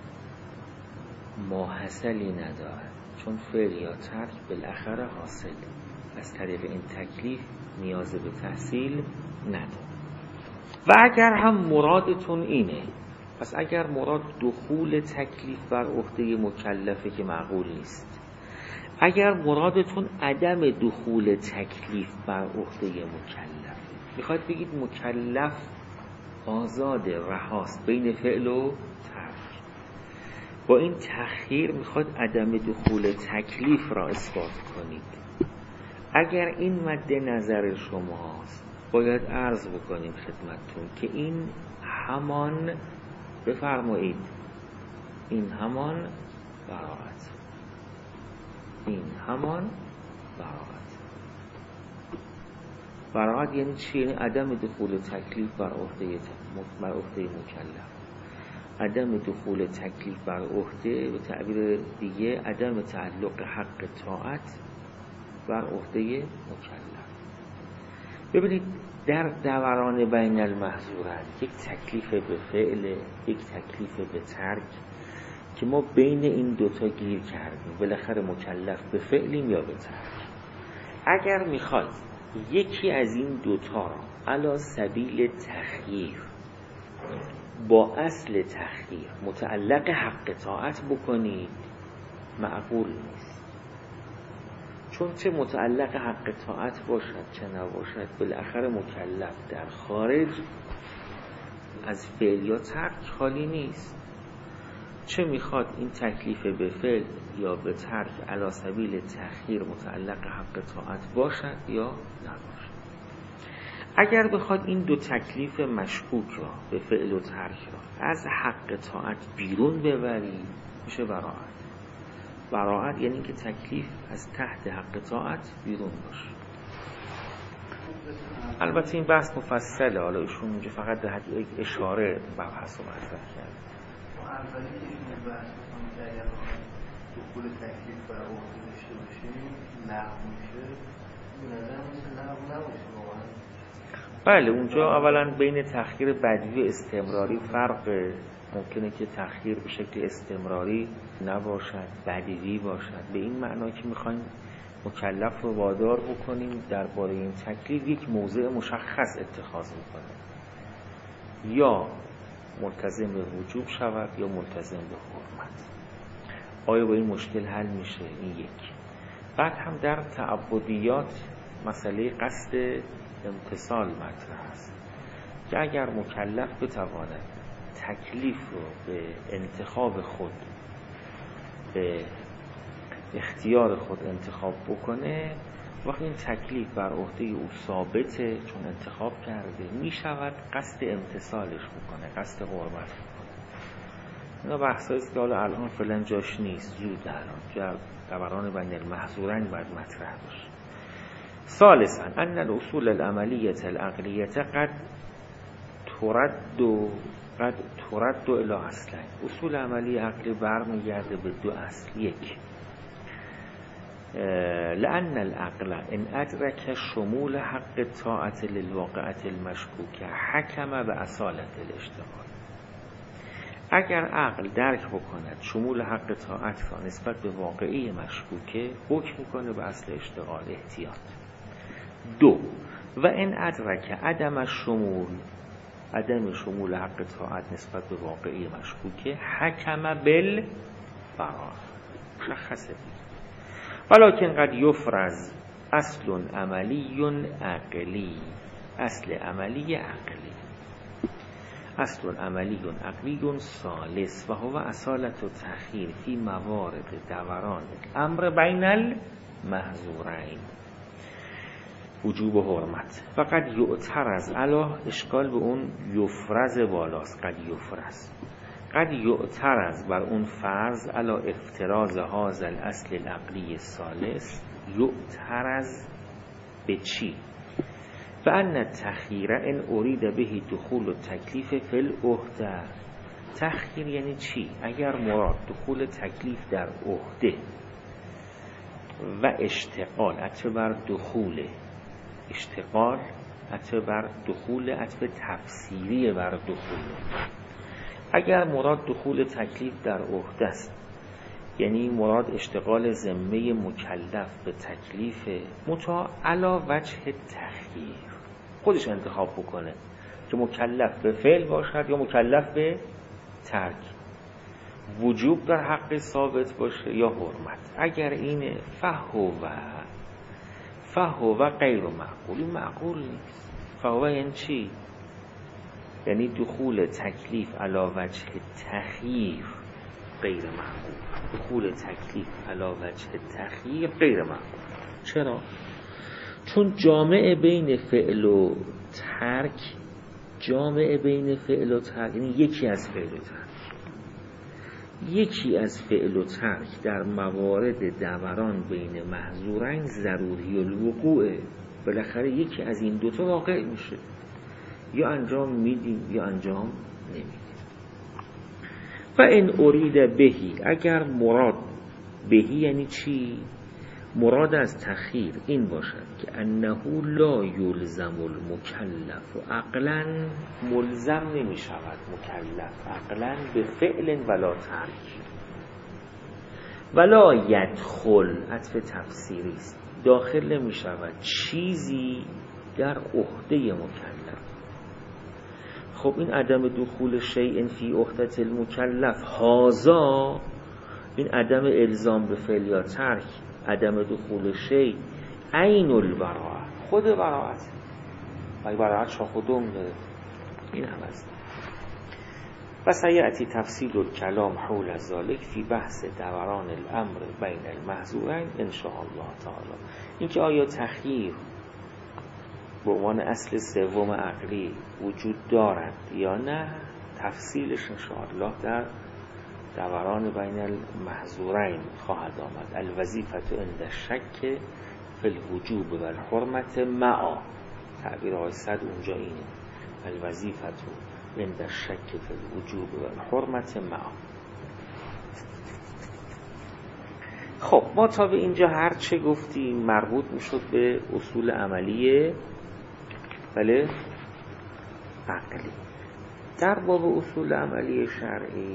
ماحصلی نداره، چون فعل یا ترک بالاخره حاصل، از طریق این تکلیف نیاز به تحصیل نداره. و اگر هم مرادتون اینه، پس اگر مراد دخول تکلیف بر عهده مکلفه که معقول نیست، اگر مرادتون عدم دخول تکلیف بر عهده مکلفه، میخواید بگید مکلف آزاد رهاست بین فعل و ترک، با این تخییر میخواد عدم دخول تکلیف را اثبات کنید. اگر این مد نظر شماست باید عرض بکنیم خدمتتون که این همان، بفرمایید، این همان براءت، این همان براءت. براءت یعنی چی؟ یعنی عدم دخول تکلیف بر عهده بر عهده مکلف، عدم دخول تکلیف بر عهده، به تعبیر دیگه عدم تعلق حق طاعت بر عهده مکلف. ببینید در دوران بین المحظورات یک تکلیف به فعل، یک تکلیف به ترک که ما بین این دوتا گیر کردیم، بالاخره مکلف به فعلیم یا به ترک. اگر میخواید یکی از این دوتا را علی سبیل تخییر با اصل تخییر متعلق حق طاعت بکنید، معقول نیست. چون چه متعلق حق طاعت باشد چه نباشد، بالاخره مکلف در خارج از فعل یا ترک خالی نیست. چه میخواد این تکلیف به فعل یا به ترک علی سبیل تخییر متعلق حق طاعت باشد یا نباشد. اگر بخواد این دو تکلیف مشکوک را به فعل و ترک را از حق طاعت بیرون ببری، میشه براءت. براءت یعنی که تکلیف از تحت حق طاعت بیرون باشه. البته این بحث مفصله، حالا ایشون اینجا فقط در حد یک اشاره مبحث رو مطرح کرد. اولی که این بحث بکنم که اگر دخول تکلیف بر عهده داشته باشیم لغو میشه، به نظر مثل لغو نباشه واقعا. بله، اونجا اولا بین تخییر بدوی و استمراری فرق، ممکنه که تخییر به شکل استمراری نباشد، بدوی باشد. به این معنا که میخوایم مکلف رو وادار بکنیم درباره این تکلیف یک موضع مشخص اتخاذ بکنه، یا ملتزم به وجوب شود یا ملتزم به حرمت. آیا با این مشکل حل میشه؟ این یک. بعد هم در تعبدیات مسئله قصد امتثال مطرح است که اگر مکلف بتواند تکلیف رو به انتخاب خود، به اختیار خود انتخاب بکنه، وقتی این تکلیف بر عهده او ثابته چون انتخاب کرده، می شود قصد امتثالش بکنه، قصد حرمت بکنه. اینا بحثایی است که حالا الان فعلا جاش نیست، زود الان دوران بین المحظورین باید مطرح بشه. ثالثاً ان الاصول العملیه العقلیه قد ترد و قد ترد الی اصلین. اصول عملی عقلی برمیگرده به دو اصل. یک، لأن العقل ان ادرک شمول حق طاعت للواقعة المشکوکه حکم به اصالت الاشتغال. اگر عقل درک بکند شمول حق طاعت را نسبت به واقعی مشکوکه، حکم میکنه به اصل اشتغال، احتیاط. دو، و ان ادرک عدم شمول عدم شمول حق طاعت نسبت به واقعی مشکوکه حکم بالبراءة. مشخصه. ولکن قد یفرض اصل عملی عقلی. اصل عملی عقلی اصل عملی عقلی ثالث و هو اصالت و تخییر فی موارد دوران امر بین المحظورین وجوب و حرمت. فقط یعترض علی، اشکال به اون یفرض بالاست، قد یفرض قد یعترض بر اون فرض علی افتراض هذا الاصل العقلی الثالث. یعترض به چی؟ فان التخییر ان ارید به دخول التکلیف فی العهده. تخییر یعنی چی؟ اگر مراد دخول تکلیف در عهده و اشتغال عطف بر دخول، اشتغال عطف بر دخول، عطف تفسیری بر دخول. اگر مراد دخول تکلیف در عهده است، یعنی مراد اشتغال ذمه مکلف به تکلیف متا علی وجه تخییر، خودش انتخاب بکنه که مکلف به فعل باشد یا مکلف به ترک، وجوب در حق ثابت باشه یا حرمت. اگر این فهو فهو غیر معقول، معقول نیست. فهو یعنی چی؟ یعنی دخول تکلیف علی وجه تخییر غیر معقول. دخول تکلیف علی وجه تخییر غیر معقول. چرا؟ چون جامع بین فعل و ترک جامعه بین فعل و ترک، یعنی یکی از فعل و ترک یکی از فعل و ترک در موارد دوران بین محظورین ضروری الوقوع، بالاخره یکی از این دوتا واقع میشه، یا انجام میدیم یا انجام نمیدیم. و این ارید بهی، اگر مراد بهی یعنی چی؟ مراد از تخییر این باشد که انه لا یلزم المکلف و عقلا ملزم نمی شود مکلف عقلا به فعل ولا ترک، ولا یدخل عطف تفسیری است، داخل نمی شود چیزی در عهده مکلف. خب این عدم دخول شیء فی عهدة المکلف، هازا این عدم الزام به فعل یا ترک، عدم دخول شیء عین البراءه، خود براءت، ولی براءت شاخ و دم داره، این هم است. و سیأتی تفصیل الکلام حول ذلک فی بحث دوران الامر بین المحظورین ان شاء الله تعالی. اینکه آیا تخییر به عنوان اصل سوم عقلی وجود دارد یا نه، تفصیلش ان شاء الله در دوران بین المحظورین خواهد آمد. الوظیفه عند الشک فی الوجوب و الحرمت معا، تعبیر آقای صد اونجا اینه، الوظیفه عند الشک فی الوجوب و الحرمت معا. خب ما تا به اینجا هر چه گفتیم مربوط میشد به اصول عملی بله عقلی. در باب اصول عملی شرعی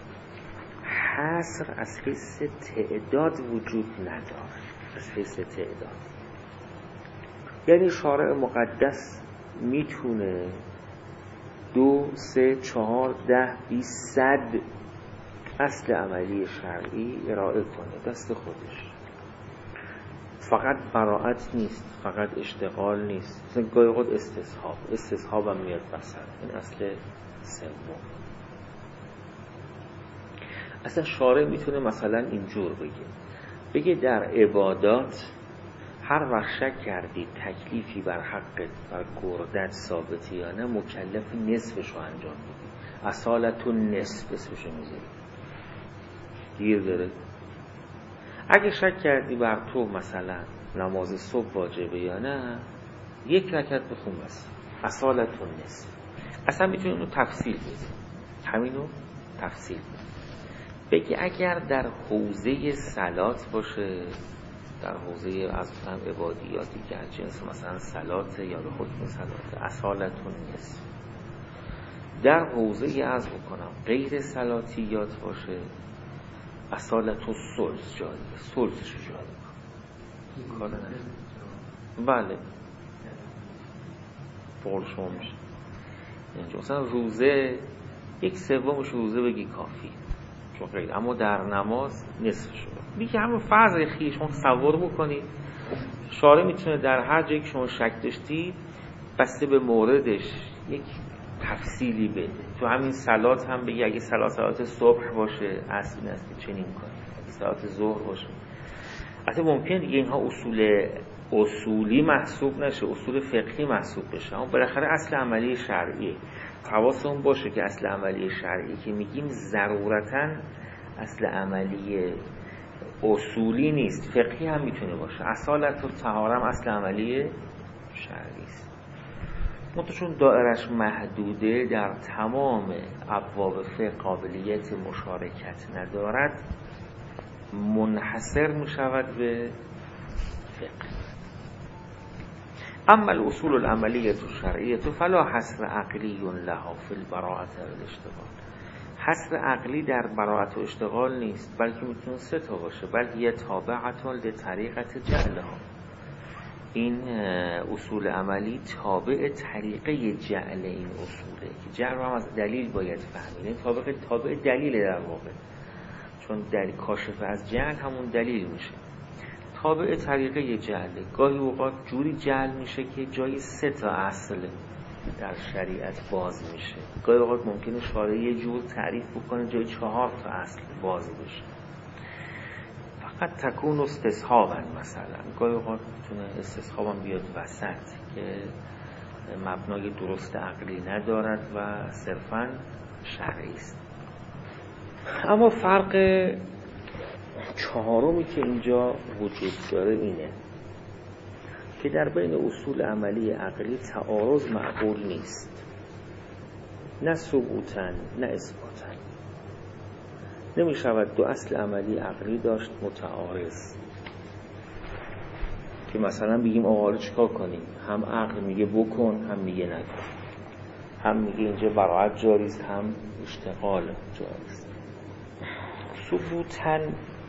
حصر از حیث تعداد وجود نداره، از حیث تعداد، یعنی شارع مقدس میتونه دو، سه، چهار، ده، بیست، صد اصل عملی شرعی ارائه کنه دست خودش. فقط براءت نیست، فقط اشتغال نیست، مثلا گاهی اوقات استصحاب، استصحاب هم میاد وسط، این اصل سوم. اصلا شارع میتونه مثلا اینجور بگه بگه در عبادات هر وقت شک کردی تکلیفی بر حقت بر گردت ثابتی یا نه، مکلف نصفشو انجام بدی، اصالتون نصف اسمشو میذاری، گیر داره. اگه شک کردی بر تو مثلا نماز صبح واجبه یا نه، یک رکعت بخون بس، اصالتون نصف. اصلا میتونی اونو تفصیل بدی، همینو تفصیل بدی، بگی اگر در حوزه صلات باشه، در حوزه از هم عبادیاتی که از جنس مثلا صلات یا به حکم صلات، اصالتون نصف. در حوزه از بکنم غیر صلاتیات باشه، اصالتون سلس جاری، سلسشو جاری کن، کار نشد. بله فقل شما میشه اینجا مثلا روزه یک سومش روزه بگی کافی، چون غیر، اما در نماز نصف شد. میگه همون فرض خیش شما تصور بکنید، شارع میتونه در هر جایی که شما شک داشتید بسته به موردش یک تفصیلی بده. تو همین صلات هم بگی اگه صلات صلات صبح باشه اصل این است که چنین کنید، اگه صلات ظهر باشه. البته ممکنه دیگه اینها اصول اصولی محسوب نشه، اصول فقهی محسوب بشه، اما بالاخره اصل عملی شرعیه. حواسمون باشه که اصل عملی شرعی که میگیم ضرورتاً اصل عملی اصولی نیست، فقهی هم میتونه باشه. اصالت و طهارت اصل عملی شرعی است، منتها چون دائرش محدوده در تمام ابواب فقه قابلیت مشارکت ندارد، منحصر میشود به فقه. اما الاصول العملیه الشرعیه فلا حصر عقلی لها فی البراءة والاشتغال. حصر عقلی در براءت و اشتغال نیست، بلکه میتونه سه تا باشه، بلکه یه تابعت لطریقت جعلها. این اصول عملی تابع طریقه جعل این اصوله که جعل رو هم از دلیل باید فهمید، این تابع تابع دلیل در واقع، چون دلیل کاشف از جعل همون دلیل میشه. تابع طریقه جعله، گاهی اوقات جوری جعل میشه که جای سه تا اصل در شریعت باز میشه، گاهی اوقات ممکنه شارع یه جور تعریف بکنه جای چهار تا اصل باز بشه. فقط تکون استصحابن، مثلا گاهی اوقات میتونه استصحابم بیاد وسط که مبنای درست عقلی ندارد و صرفاً شرعی است. اما فرق چهارمی که اینجا وجود داره اینه که در بین اصول عملی عقلی تعارض معقول نیست، نه ثبوتاً نه اثباتاً. نمی شود دو اصل عملی عقلی داشت متعارض که مثلا بگیم آقا حالا چیکار کنیم، هم عقل میگه بکن هم میگه نکن، هم میگه اینجا براعت جاری است هم اشتغال جاری است. ثبوتاً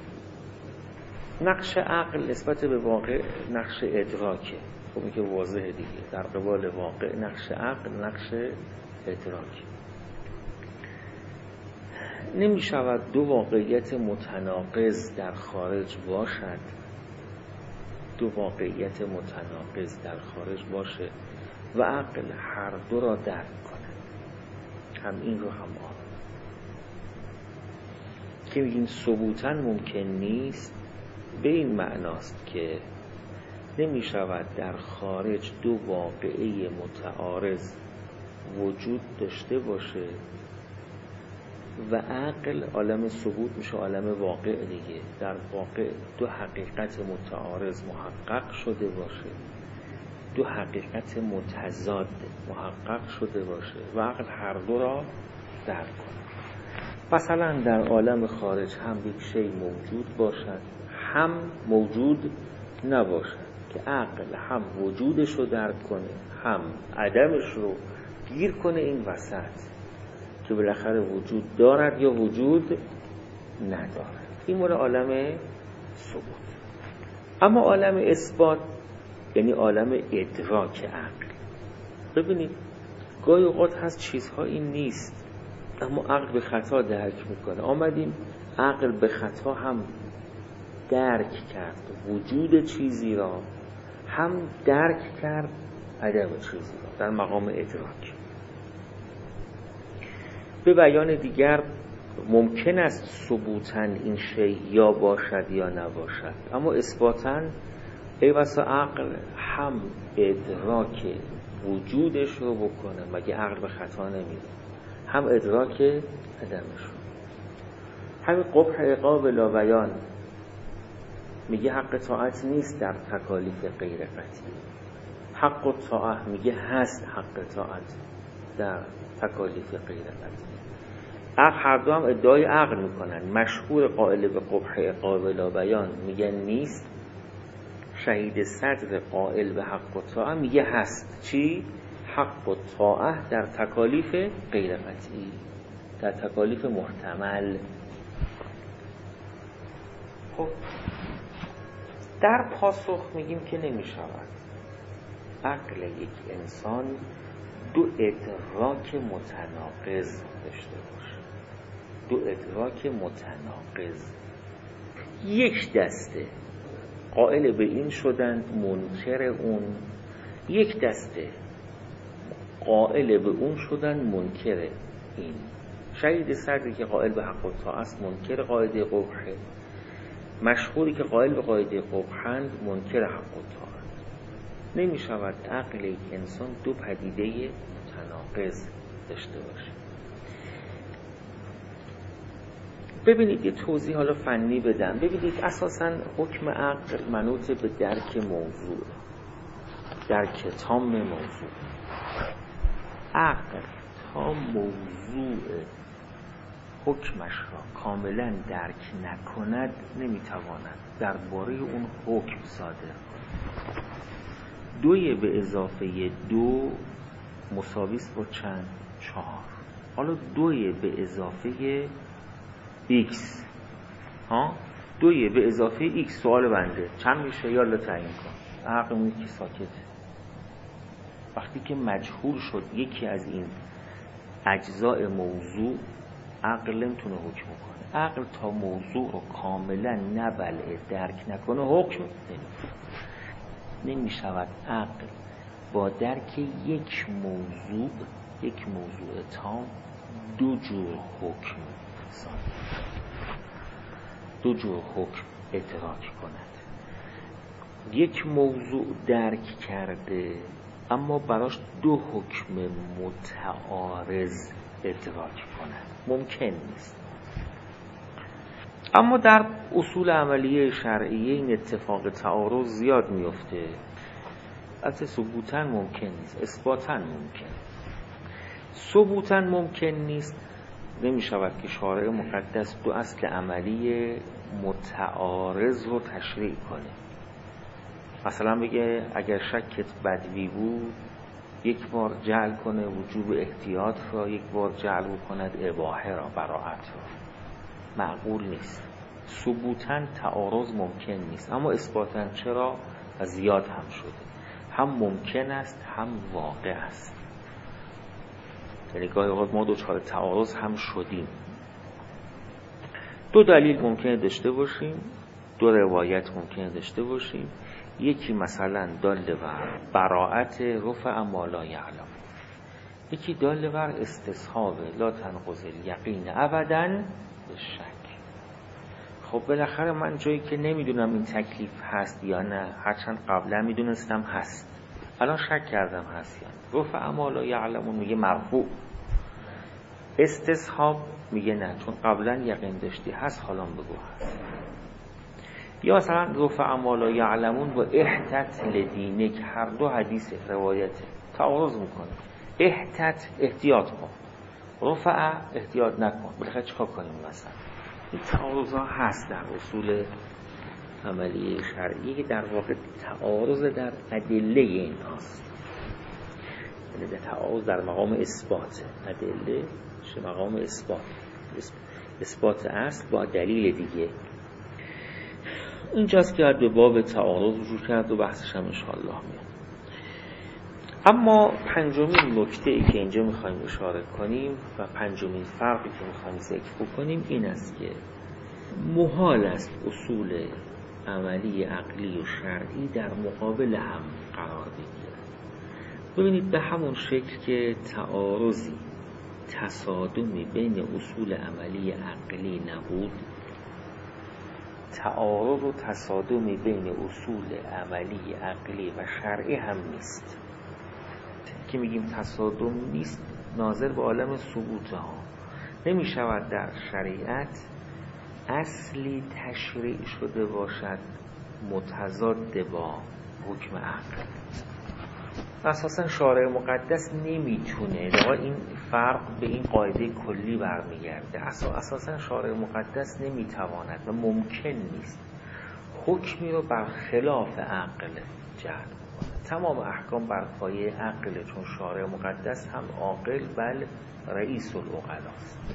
نقش عقل نسبت به واقع نقش ادراکه، خب این که واضحه دیگه. در قبال واقع نقش عقل نقش ادراک. نمی شود دو واقعیت متناقض در خارج باشد، دو واقعیت متناقض در خارج باشه و عقل هر دو را درک کنه، هم این رو هم آن. که میگیم ثبوتاً ممکن نیست، به این معناست که نمی شود در خارج دو واقعه متعارض وجود داشته باشه و عقل عالم ثبوت میشه عالم واقع دیگه، در واقع دو حقیقت متعارض محقق شده باشه، دو حقیقت متضاد محقق شده باشه و عقل هر دو را درک کنه. مثلا در عالم خارج هم یک شی موجود باشد هم موجود نباشد که عقل هم وجودش رو درک کنه هم عدمش رو گیر کنه این وسط که بالاخره وجود دارد یا وجود ندارد. این مورد عالم ثبوت. اما عالم اثبات یعنی عالم ادراک عقل. ببینید گاهی اوقات هست چیزها این نیست اما عقل به خطا درک میکنه. آمدیم عقل به خطا هم درک کرد وجود چیزی را، هم درک کرد عدم چیزی را در مقام ادراک. به بیان دیگر ممکن است ثبوتاً این شی یا باشد یا نباشد، اما اثباتاً ای بسا عقل هم ادراک وجودش رو بکنه، مگه عقل به خطا نمیره، هم ادراک عدمش رو. همین قبح عقاب لا بیان میگه حق طاعت نیست در تکالیف غیر قطعی، حق و طاعت میگه هست حق طاعت در تکالیف غیر قطعی. عقل هر دو هم ادعای عقل میکنن. مشهور قائل به قبح عقاب لا بیان میگن نیست، شهید صدر قائل به حق و طاعت میگه هست. چی؟ حق و طاعت در تکالیف غیر قطعی، در تکالیف محتمل. خب در پاسخ میگیم که نمی شود عقل یک انسان دو ادراک متناقض داشته باشه، دو ادراک متناقض. یک دسته قائل به این شدند منکر اون، یک دسته قائل به اون شدند منکر این. شهید صدری که قائل به حق و طاعت است منکر قاعده قبحه، مشهوری که قائل به قاعده قبحند منکر حق و طاعت. نمی شود عقل یک انسان دو پدیده متناقض داشته باشه. ببینید یه توضیح حالا فنی بدم. ببینید اساساً حکم عقل منوط به درک موضوع، درک تام موضوع. عقل تا موضوع حکمش را کاملا درک نکند نمیتواند درباره اون حکم صادر کند. دوی به اضافه دو مساویست با چند؟ چهار. حالا دوی به اضافه x، ها دوی به اضافه x سوال بنده چند میشه؟ یالا تعیین کن. عقل میگه که ساکته. وقتی که مجهول شد یکی از این اجزاء موضوع عقل نمیتونه حکم کنه. عقل تا موضوع رو کاملا نبلعه درک نکنه حکم نمیکنه. نمیشود عقل با درک یک موضوع، یک موضوع تام دو جور حکم صادر، دو جور حکم ادراک کند. یک موضوع درک کرده اما براش دو حکم متعارض ادراک کنن ممکن نیست. اما در اصول عملیه شرعیه این اتفاق تعارض زیاد میفته. البته ثبوتاً ممکن نیست، اثباتاً ممکن. ثبوتاً ممکن نیست، نمی شود که شارع مقدس دو اصل عملی متعارض رو تشریع کنه. مثلا بگه اگر شکت بدوی بود یک بار جعل کنه وجوب احتیاط را، یک بار جعل کند اباحه را، براءت را. معقول نیست. ثبوتاً تعارض ممکن نیست، اما اثباتاً چرا؟ و زیاد هم شده. هم ممکن است هم واقع است. یعنی گاهی اوقات ما دوچار تعارض هم شدیم. دو دلیل ممکنه داشته باشیم، دو روایت ممکنه داشته باشیم. یکی مثلا دال بر براءت رفع ما لا یعلم، یکی دال بر استصحاب لا تنقض الیقین ابدا به شک. خب بالاخره من جایی که نمیدونم این تکلیف هست یا نه، هرچند قبلا میدونستم هست، الان شک کردم هست یا نه. رفع ما لا یعلمون میگه مرفوع، استصحاب میگه نه چون قبلا یقین داشتی هست، حالا بگو هست. یا مثلا رفع ما لا یعلمون و احتت لدینک، هر دو حدیث روایته، تعارض میکنه. احتت احتیاط کن، رفع احتیاط نکن، بالاخره چیکار کنیم مثلا؟ این تعارض ها هست در اصول عملی شرعی که در واقع تعارض در ادله این هاست، یعنی در تعارض در مقام اثبات. ادله چه مقام اثبات، اثبات اصل با دلیل دیگه. اینجاست که به باب تعارض رجوع کرد و بحثش هم انشاءالله میاد. اما پنجمین نکته‌ای که اینجا میخوایم اشاره کنیم و پنجمین فرقی که میخوایم ذکر بکنیم این است که محال است اصول عملی عقلی و شرعی در مقابل هم قرار بگیرند. ببینید به همون شکل که تعارضی، تصادمی بین اصول عملی عقلی نبود، تعارض و تصادمی بین اصول عملی عقلی و شرعی هم نیست. که میگیم تصادم نیست ناظر به عالم ثبوت ها. نمی شود در شریعت اصلی تشریع شده باشد متضاد با حکم عقل. اساسا شارع مقدس نمیتونه، در این فرق به این قاعده کلی برمیگرده، اساسا شارع مقدس نمیتواند و ممکن نیست حکمی رو بر خلاف عقل جعل کنه. تمام احکام بر پایه عقل، چون شارع مقدس هم عاقل بل رئیس العقلاست.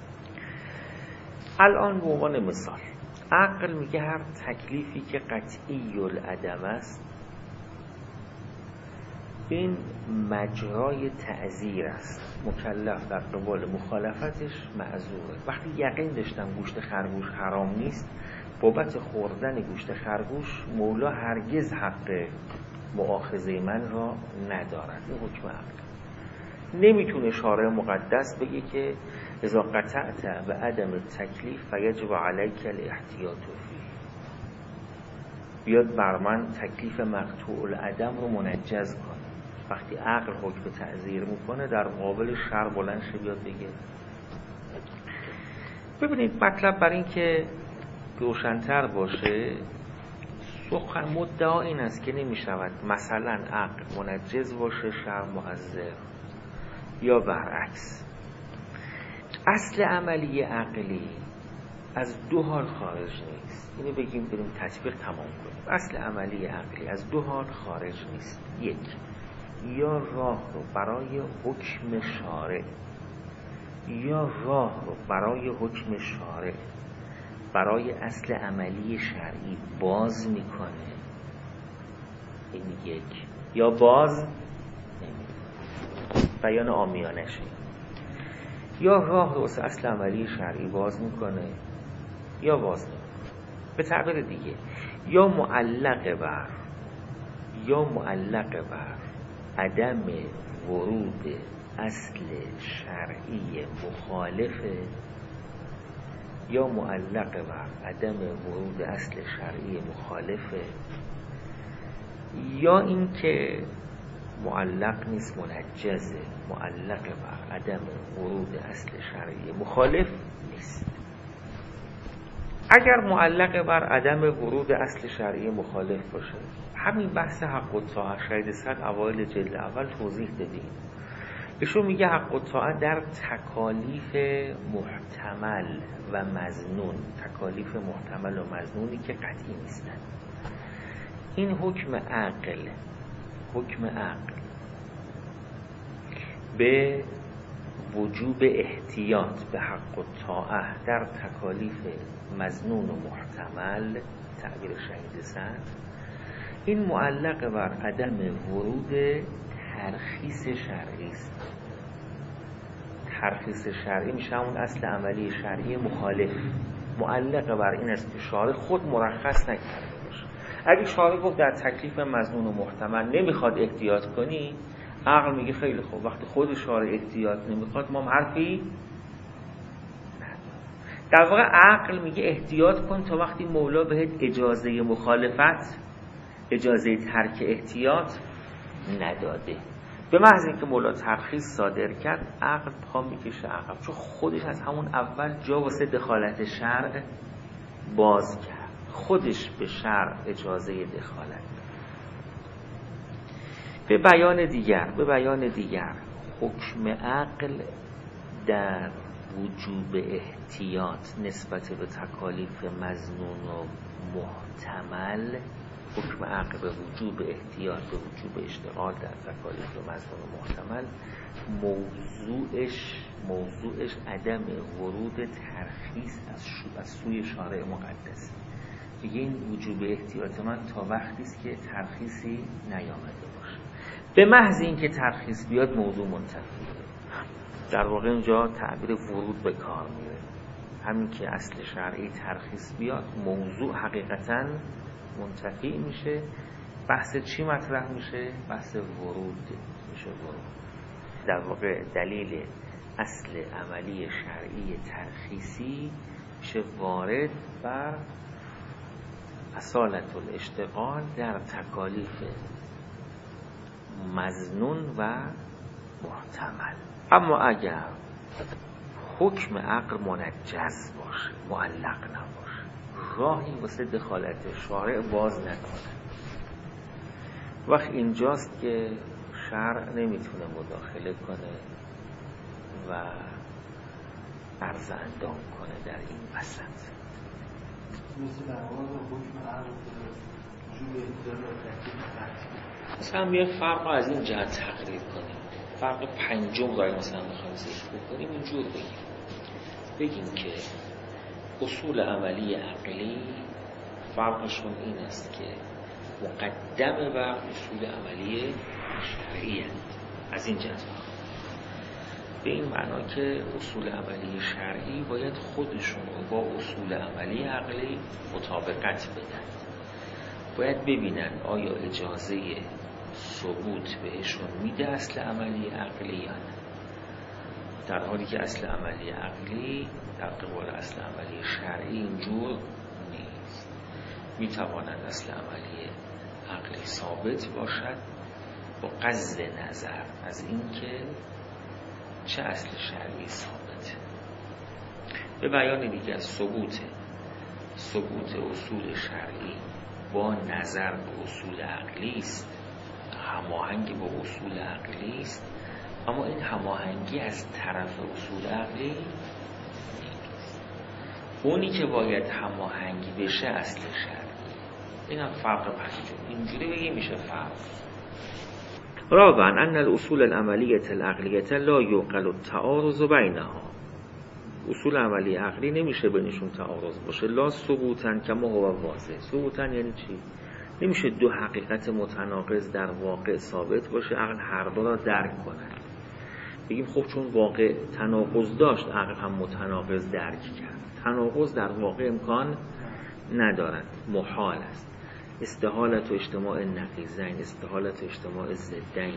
الان به عنوان مثال عقل میگه هر تکلیفی که قطعی العدم است این مجرای تعذیر است، مکلف در قبال مخالفتش معذوره. وقتی یقین داشتم گوشت خرگوش حرام نیست، بابت خوردن گوشت خرگوش مولا هرگز حق مؤاخذه من را ندارد. این حکم عقل. نمیتونه شارع مقدس بگه که اذا قطعت به عدم تکلیف فیجب علیک الاحتیاط فیه، بیاد بر من تکلیف مقطوع العدم رو منجز کنه. وقتی عقل حکم تعذیر میکنه در مقابل شرع بلند شه بیاد بگه. ببینید مطلب برای این که روشن‌تر باشه، سخن مدعا این است که نمیشود مثلا عقل منجز باشه شرع معذر یا برعکس. اصل عملی عقلی از دو حال خارج نیست. اینو بگیم بریم تطبیق تمام کنیم. اصل عملی عقلی از دو حال خارج نیست. یک، یا راه رو برای حکم شارع، یا راه رو برای حکم شارع برای اصل عملی شرعی باز میکنه، این یک، یا باز نمیکنه. بیان عامیانه شه. یا راه رو واسه اصل عملی شرعی باز میکنه یا باز نمیکنه. به تعبیر دیگه یا معلق بر یا معلق بر عدم ورود اصل شرعی مخالفه، یا معلق بر عدم ورود اصل شرعی مخالفه، یا اینکه معلق نیست، منجزه، معلق بر عدم ورود اصل شرعی مخالف نیست. اگر معلق بر عدم ورود اصل شرعی مخالف باشه، همین بحث حق الطاعه شهید صد اوایل جلد اول توضیح دادیم. ایشون میگه حق الطاعه در تکالیف محتمل و مظنون، تکالیف محتمل و مظنونی که قطعی نیستن، این حکم عقل، حکم عقل به وجوب احتیاط به حق الطاعه در تکالیف مظنون و محتمل، تعبیر شهید صد، این معلق بر عدم ورود ترخیص شرعی است. ترخیص شرعی میشه اون اصل عملی شرعی مخالف، معلق بر این است که شارع خود مرخص نکرده باشه. اگه شارع گفت در تکلیف مظنون و محتمل نمیخواد احتیاط کنی، عقل میگه خیلی خوب، وقتی خود شارع احتیاط نمیخواد ما هم حرفی نداریم. در واقع عقل میگه احتیاط کن تا وقتی مولا بهت اجازه مخالفت، اجازه ترک احتیاط نداده. به محض اینکه مولا ترخیص صادر کرد، عقل پا میکشه عقب، چون خودش از همون اول جا واسه دخالت شرع باز کرد، خودش به شرع اجازه دخالت. به بیان دیگر به بیان دیگر حکم عقل در وجوب احتیاط نسبت به تکالیف مظنون و محتمل، حکم عقل به وجوب احتیاط، به وجوب اشتغال در تکالیف مظنون و محتمل، موضوعش موضوعش عدم ورود ترخیص از, از سوی شارع مقدس. میگه این وجوب احتیاط من تا وقتی است که ترخیصی نیامده باشه. به محض اینکه ترخیص بیاد موضوع منتفیه. در واقع اینجا تعبیر ورود به کار میره. همین که اصل شرعی ترخیص بیاد، موضوع حقیقتاً منتفی میشه. بحث چی مطرح میشه؟ بحث ورود میشه. ورود در واقع دلیل اصل عملی شرعی ترخیصی میشه وارد بر اصالت الاشتغال در تکالیف مظنون و محتمل. اما اگر حکم عقل منجز باشه، معلق نباشه، راهی واسه دخالت شارع باز نکنه، وقت اینجاست که شرع نمیتونه مداخله کنه و عرض اندام کنه در این وسط. مثل در واقع حکم عقل وجوب احتیاط و تکلیف قطعی. مثلا بیایم فرق از این جهت تقریر کنیم. فرق پنجم را مثلا میخوایم ذکر بکنیم، اینجور بگیم بگیم که اصول عملی عقلی فرقشون این است که مقدم بر اصول عملی شرعی هست. از این جهت به این معنا که اصول عملی شرعی باید خودشون رو با اصول عملی عقلی مطابقت بدن. باید ببینن آیا اجازه ثبوت بهشون میده اصل عملی عقلی یا نه، در حالی که اصل عملی عقلی در قبال اصل عملی شرعی اینجور نیست. میتواند اصل عملی عقلی ثابت باشد با قصد نظر از اینکه چه اصل شرعی ثابته. به بیان دیگر ثبوت ثبوت اصول شرعی با نظر به اصول عقلی است، هماهنگ با اصول عقلی است، اما این هماهنگی از طرف اصول عقلی نیست. اونی که باید هماهنگی بشه اصل شرعی. این هم فرق پنجم. اینجوری بگیم میشه فرق. رابعا ان الاصول العملیه العقلیه لا یعقل التعارض بینها. اصول عملی عقلی نمیشه بینشون تعارض باشه. لا ثبوتن کما هو واضح. ثبوتن یعنی چی؟ نمیشه دو حقیقت متناقض در واقع ثابت باشه عقل هر دو را درک کنه. بگیم خب چون واقع تناقض داشت عقل هم متناقض درک کرد. تناقض در واقع امکان ندارد، محال است. استحالت و اجتماع نقیضین، استحالت و اجتماع ضدین.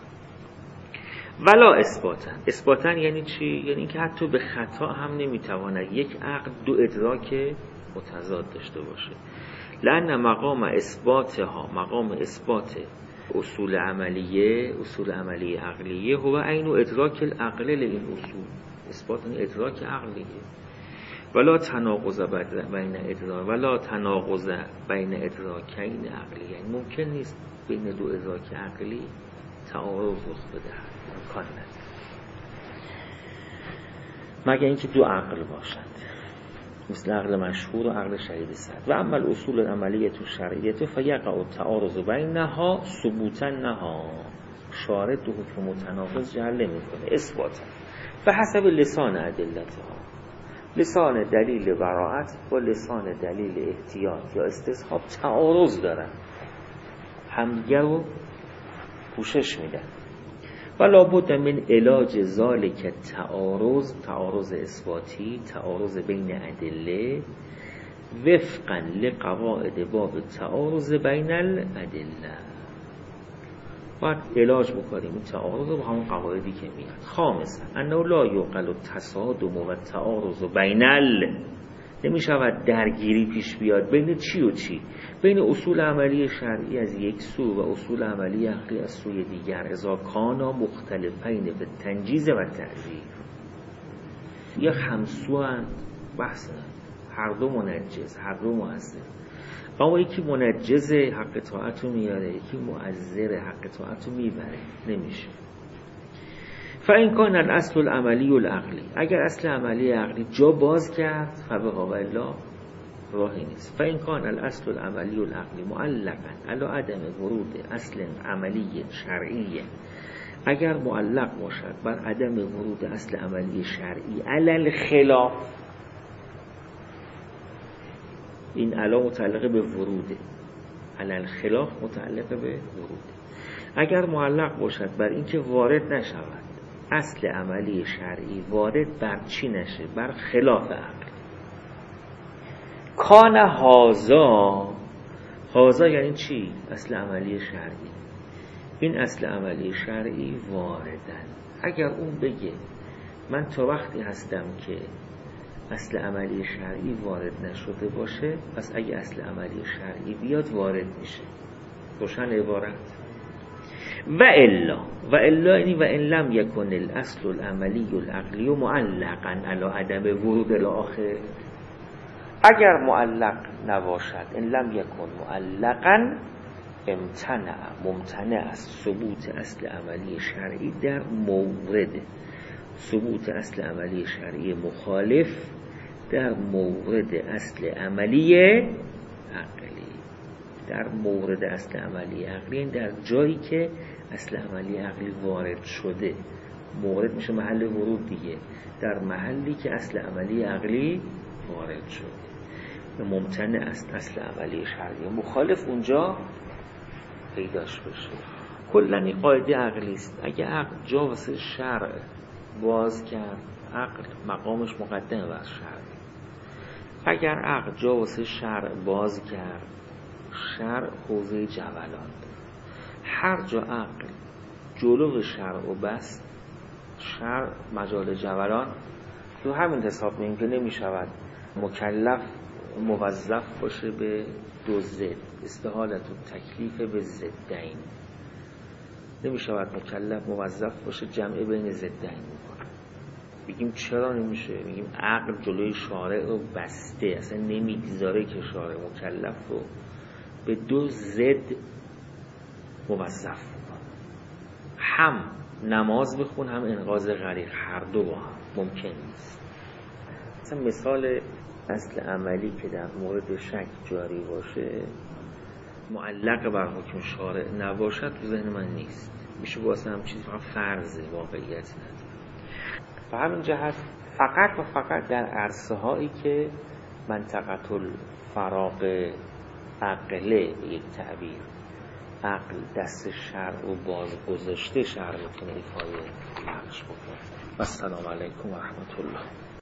ولا اثباتن. اثباتن یعنی چی؟ یعنی اینکه حتی به خطا هم نمیتواند یک عقل دو ادراک متضاد داشته باشه. لأن مقام اثباتها، مقام اثبات اصول عملیه، اصول عملی عقلیه هو عین ادراک العقل لین اصول، اثبات ادراک عقلیه. ولا تناقض بین ادراک ولا تناقض بین ادراکین عقلی، یعنی ممکن نیست بین دو ادراک عقلی تعارض رخ بده، امکان نداره مگر اینکه دو عقل باشند، مثل عقل مشهور و عقل شهید صد. و اما الاصول العملیه تو شرعیت فیقع التعارض بینها ثبوتا نها، شارع دو حکم متناقض جعل میکنه اثباتا به حسب لسان ادلتها، لسان دلیل براءت با لسان دلیل احتیاط یا استصحاب تعارض دارن، همدیگر رو پوشش میدن. ولا بد من علاج ذالک تعارض، تعارض اثباتی، تعارض بین ادله، وفقا لقواعد باب تعارض بین الادله. باید علاج بکنیم این تعارض رو با همون قواعدی که میاد. خامسا انه لا یعقل التصادم و تعارض بین ال، نمی شود درگیری پیش بیاد بین چی و چی، بین اصول عملی شرعی از یک سو و اصول عملی عقلی از سوی دیگر، اذا کانا مختلفین به تنجیز و تعریف. یا همسو هست بحث هر دو منجز، هر دو مؤثر، اما یکی منجز حق طاعت رو میاره، یکی مؤثر حق طاعت رو میبره، نمیشه. فإن کان الاصل العملی العقلی، اگر اصل عملی عقلی جا باز کرد فبقا و الا راهی نیست. فإن کان الاصل العملی العقلی معلقا علی عدم ورود اصل عملی شرعی، اگر معلق باشد بر عدم ورود اصل عملی شرعی علی الخلاف، این علا متعلق به وروده، علی الخلاف متعلق به وروده، اگر معلق باشد بر اینکه وارد نشود اصل عملی شرعی، وارد بر چی نشه؟ بر خلاف عقل. کان هازا، هازا یعنی چی؟ اصل عملی شرعی. این اصل عملی شرعی واردن، اگر اون بگه من تا وقتی هستم که اصل عملی شرعی وارد نشده باشه، پس اگه اصل عملی شرعی بیاد وارد میشه. روشن عبارت؟ و الا و الا یعنی و ان لم یکن الاصل العملی العقلی معلقا علی عدم ورود الاخر، اگر معلق نباشد، ان لم یکن معلقا امتنع، ممتنع از ثبوت اصل عملی شرعی در مورد ثبوت اصل عملی شرعی مخالف در مورد اصل عملی عقلی، در مورد اصل عملی عقلی در جایی که اصل عملی عقلی وارد شده، مورد میشه محل ورود دیگه، در محلی که اصل عملی عقلی وارد شده، ممتنع است اصل عملی شرعی مخالف اونجا پیداش بشه. کلن این قاعده عقلی است، اگه عقل جا واسه شرع باز کرد، عقل مقامش مقدمه بر شرع. اگر عقل جا واسه شرع باز کرد، شرع حوزه جولان. هر جا عقل جلو شرع و بس، شرع مجال جولان. تو همین حساب میگیم که نمی شود مکلف موظف باشه به دو ضد، استحالت و تکلیف به ضدین. نمی شود مکلف موظف باشه جمع بین ضدین بکنه. بگیم چرا نمیشه؟ میگیم عقل جلوی شارع رو بسته، اصلا نمیگذاره که شارع مکلف رو به دو ضد موظف بکنه. هم نماز بخون، هم انقاذ غریق، هر دو با هم ممکن نیست. مثلا مثال اصل عملی که در مورد شک جاری باشه، معلق بر حکم شارع نباشد، تو ذهن من نیست. میشه واسه هم چیزی فقط فرضه، واقعیت نداره. و همین جهت فقط و فقط در عرصه هایی که منطقه الفراغ عقله به یک تعبیر عقل دست شرع و باز گذاشته، شرع میتونه ایفای نقش بکنه. و السلام علیکم و رحمت الله.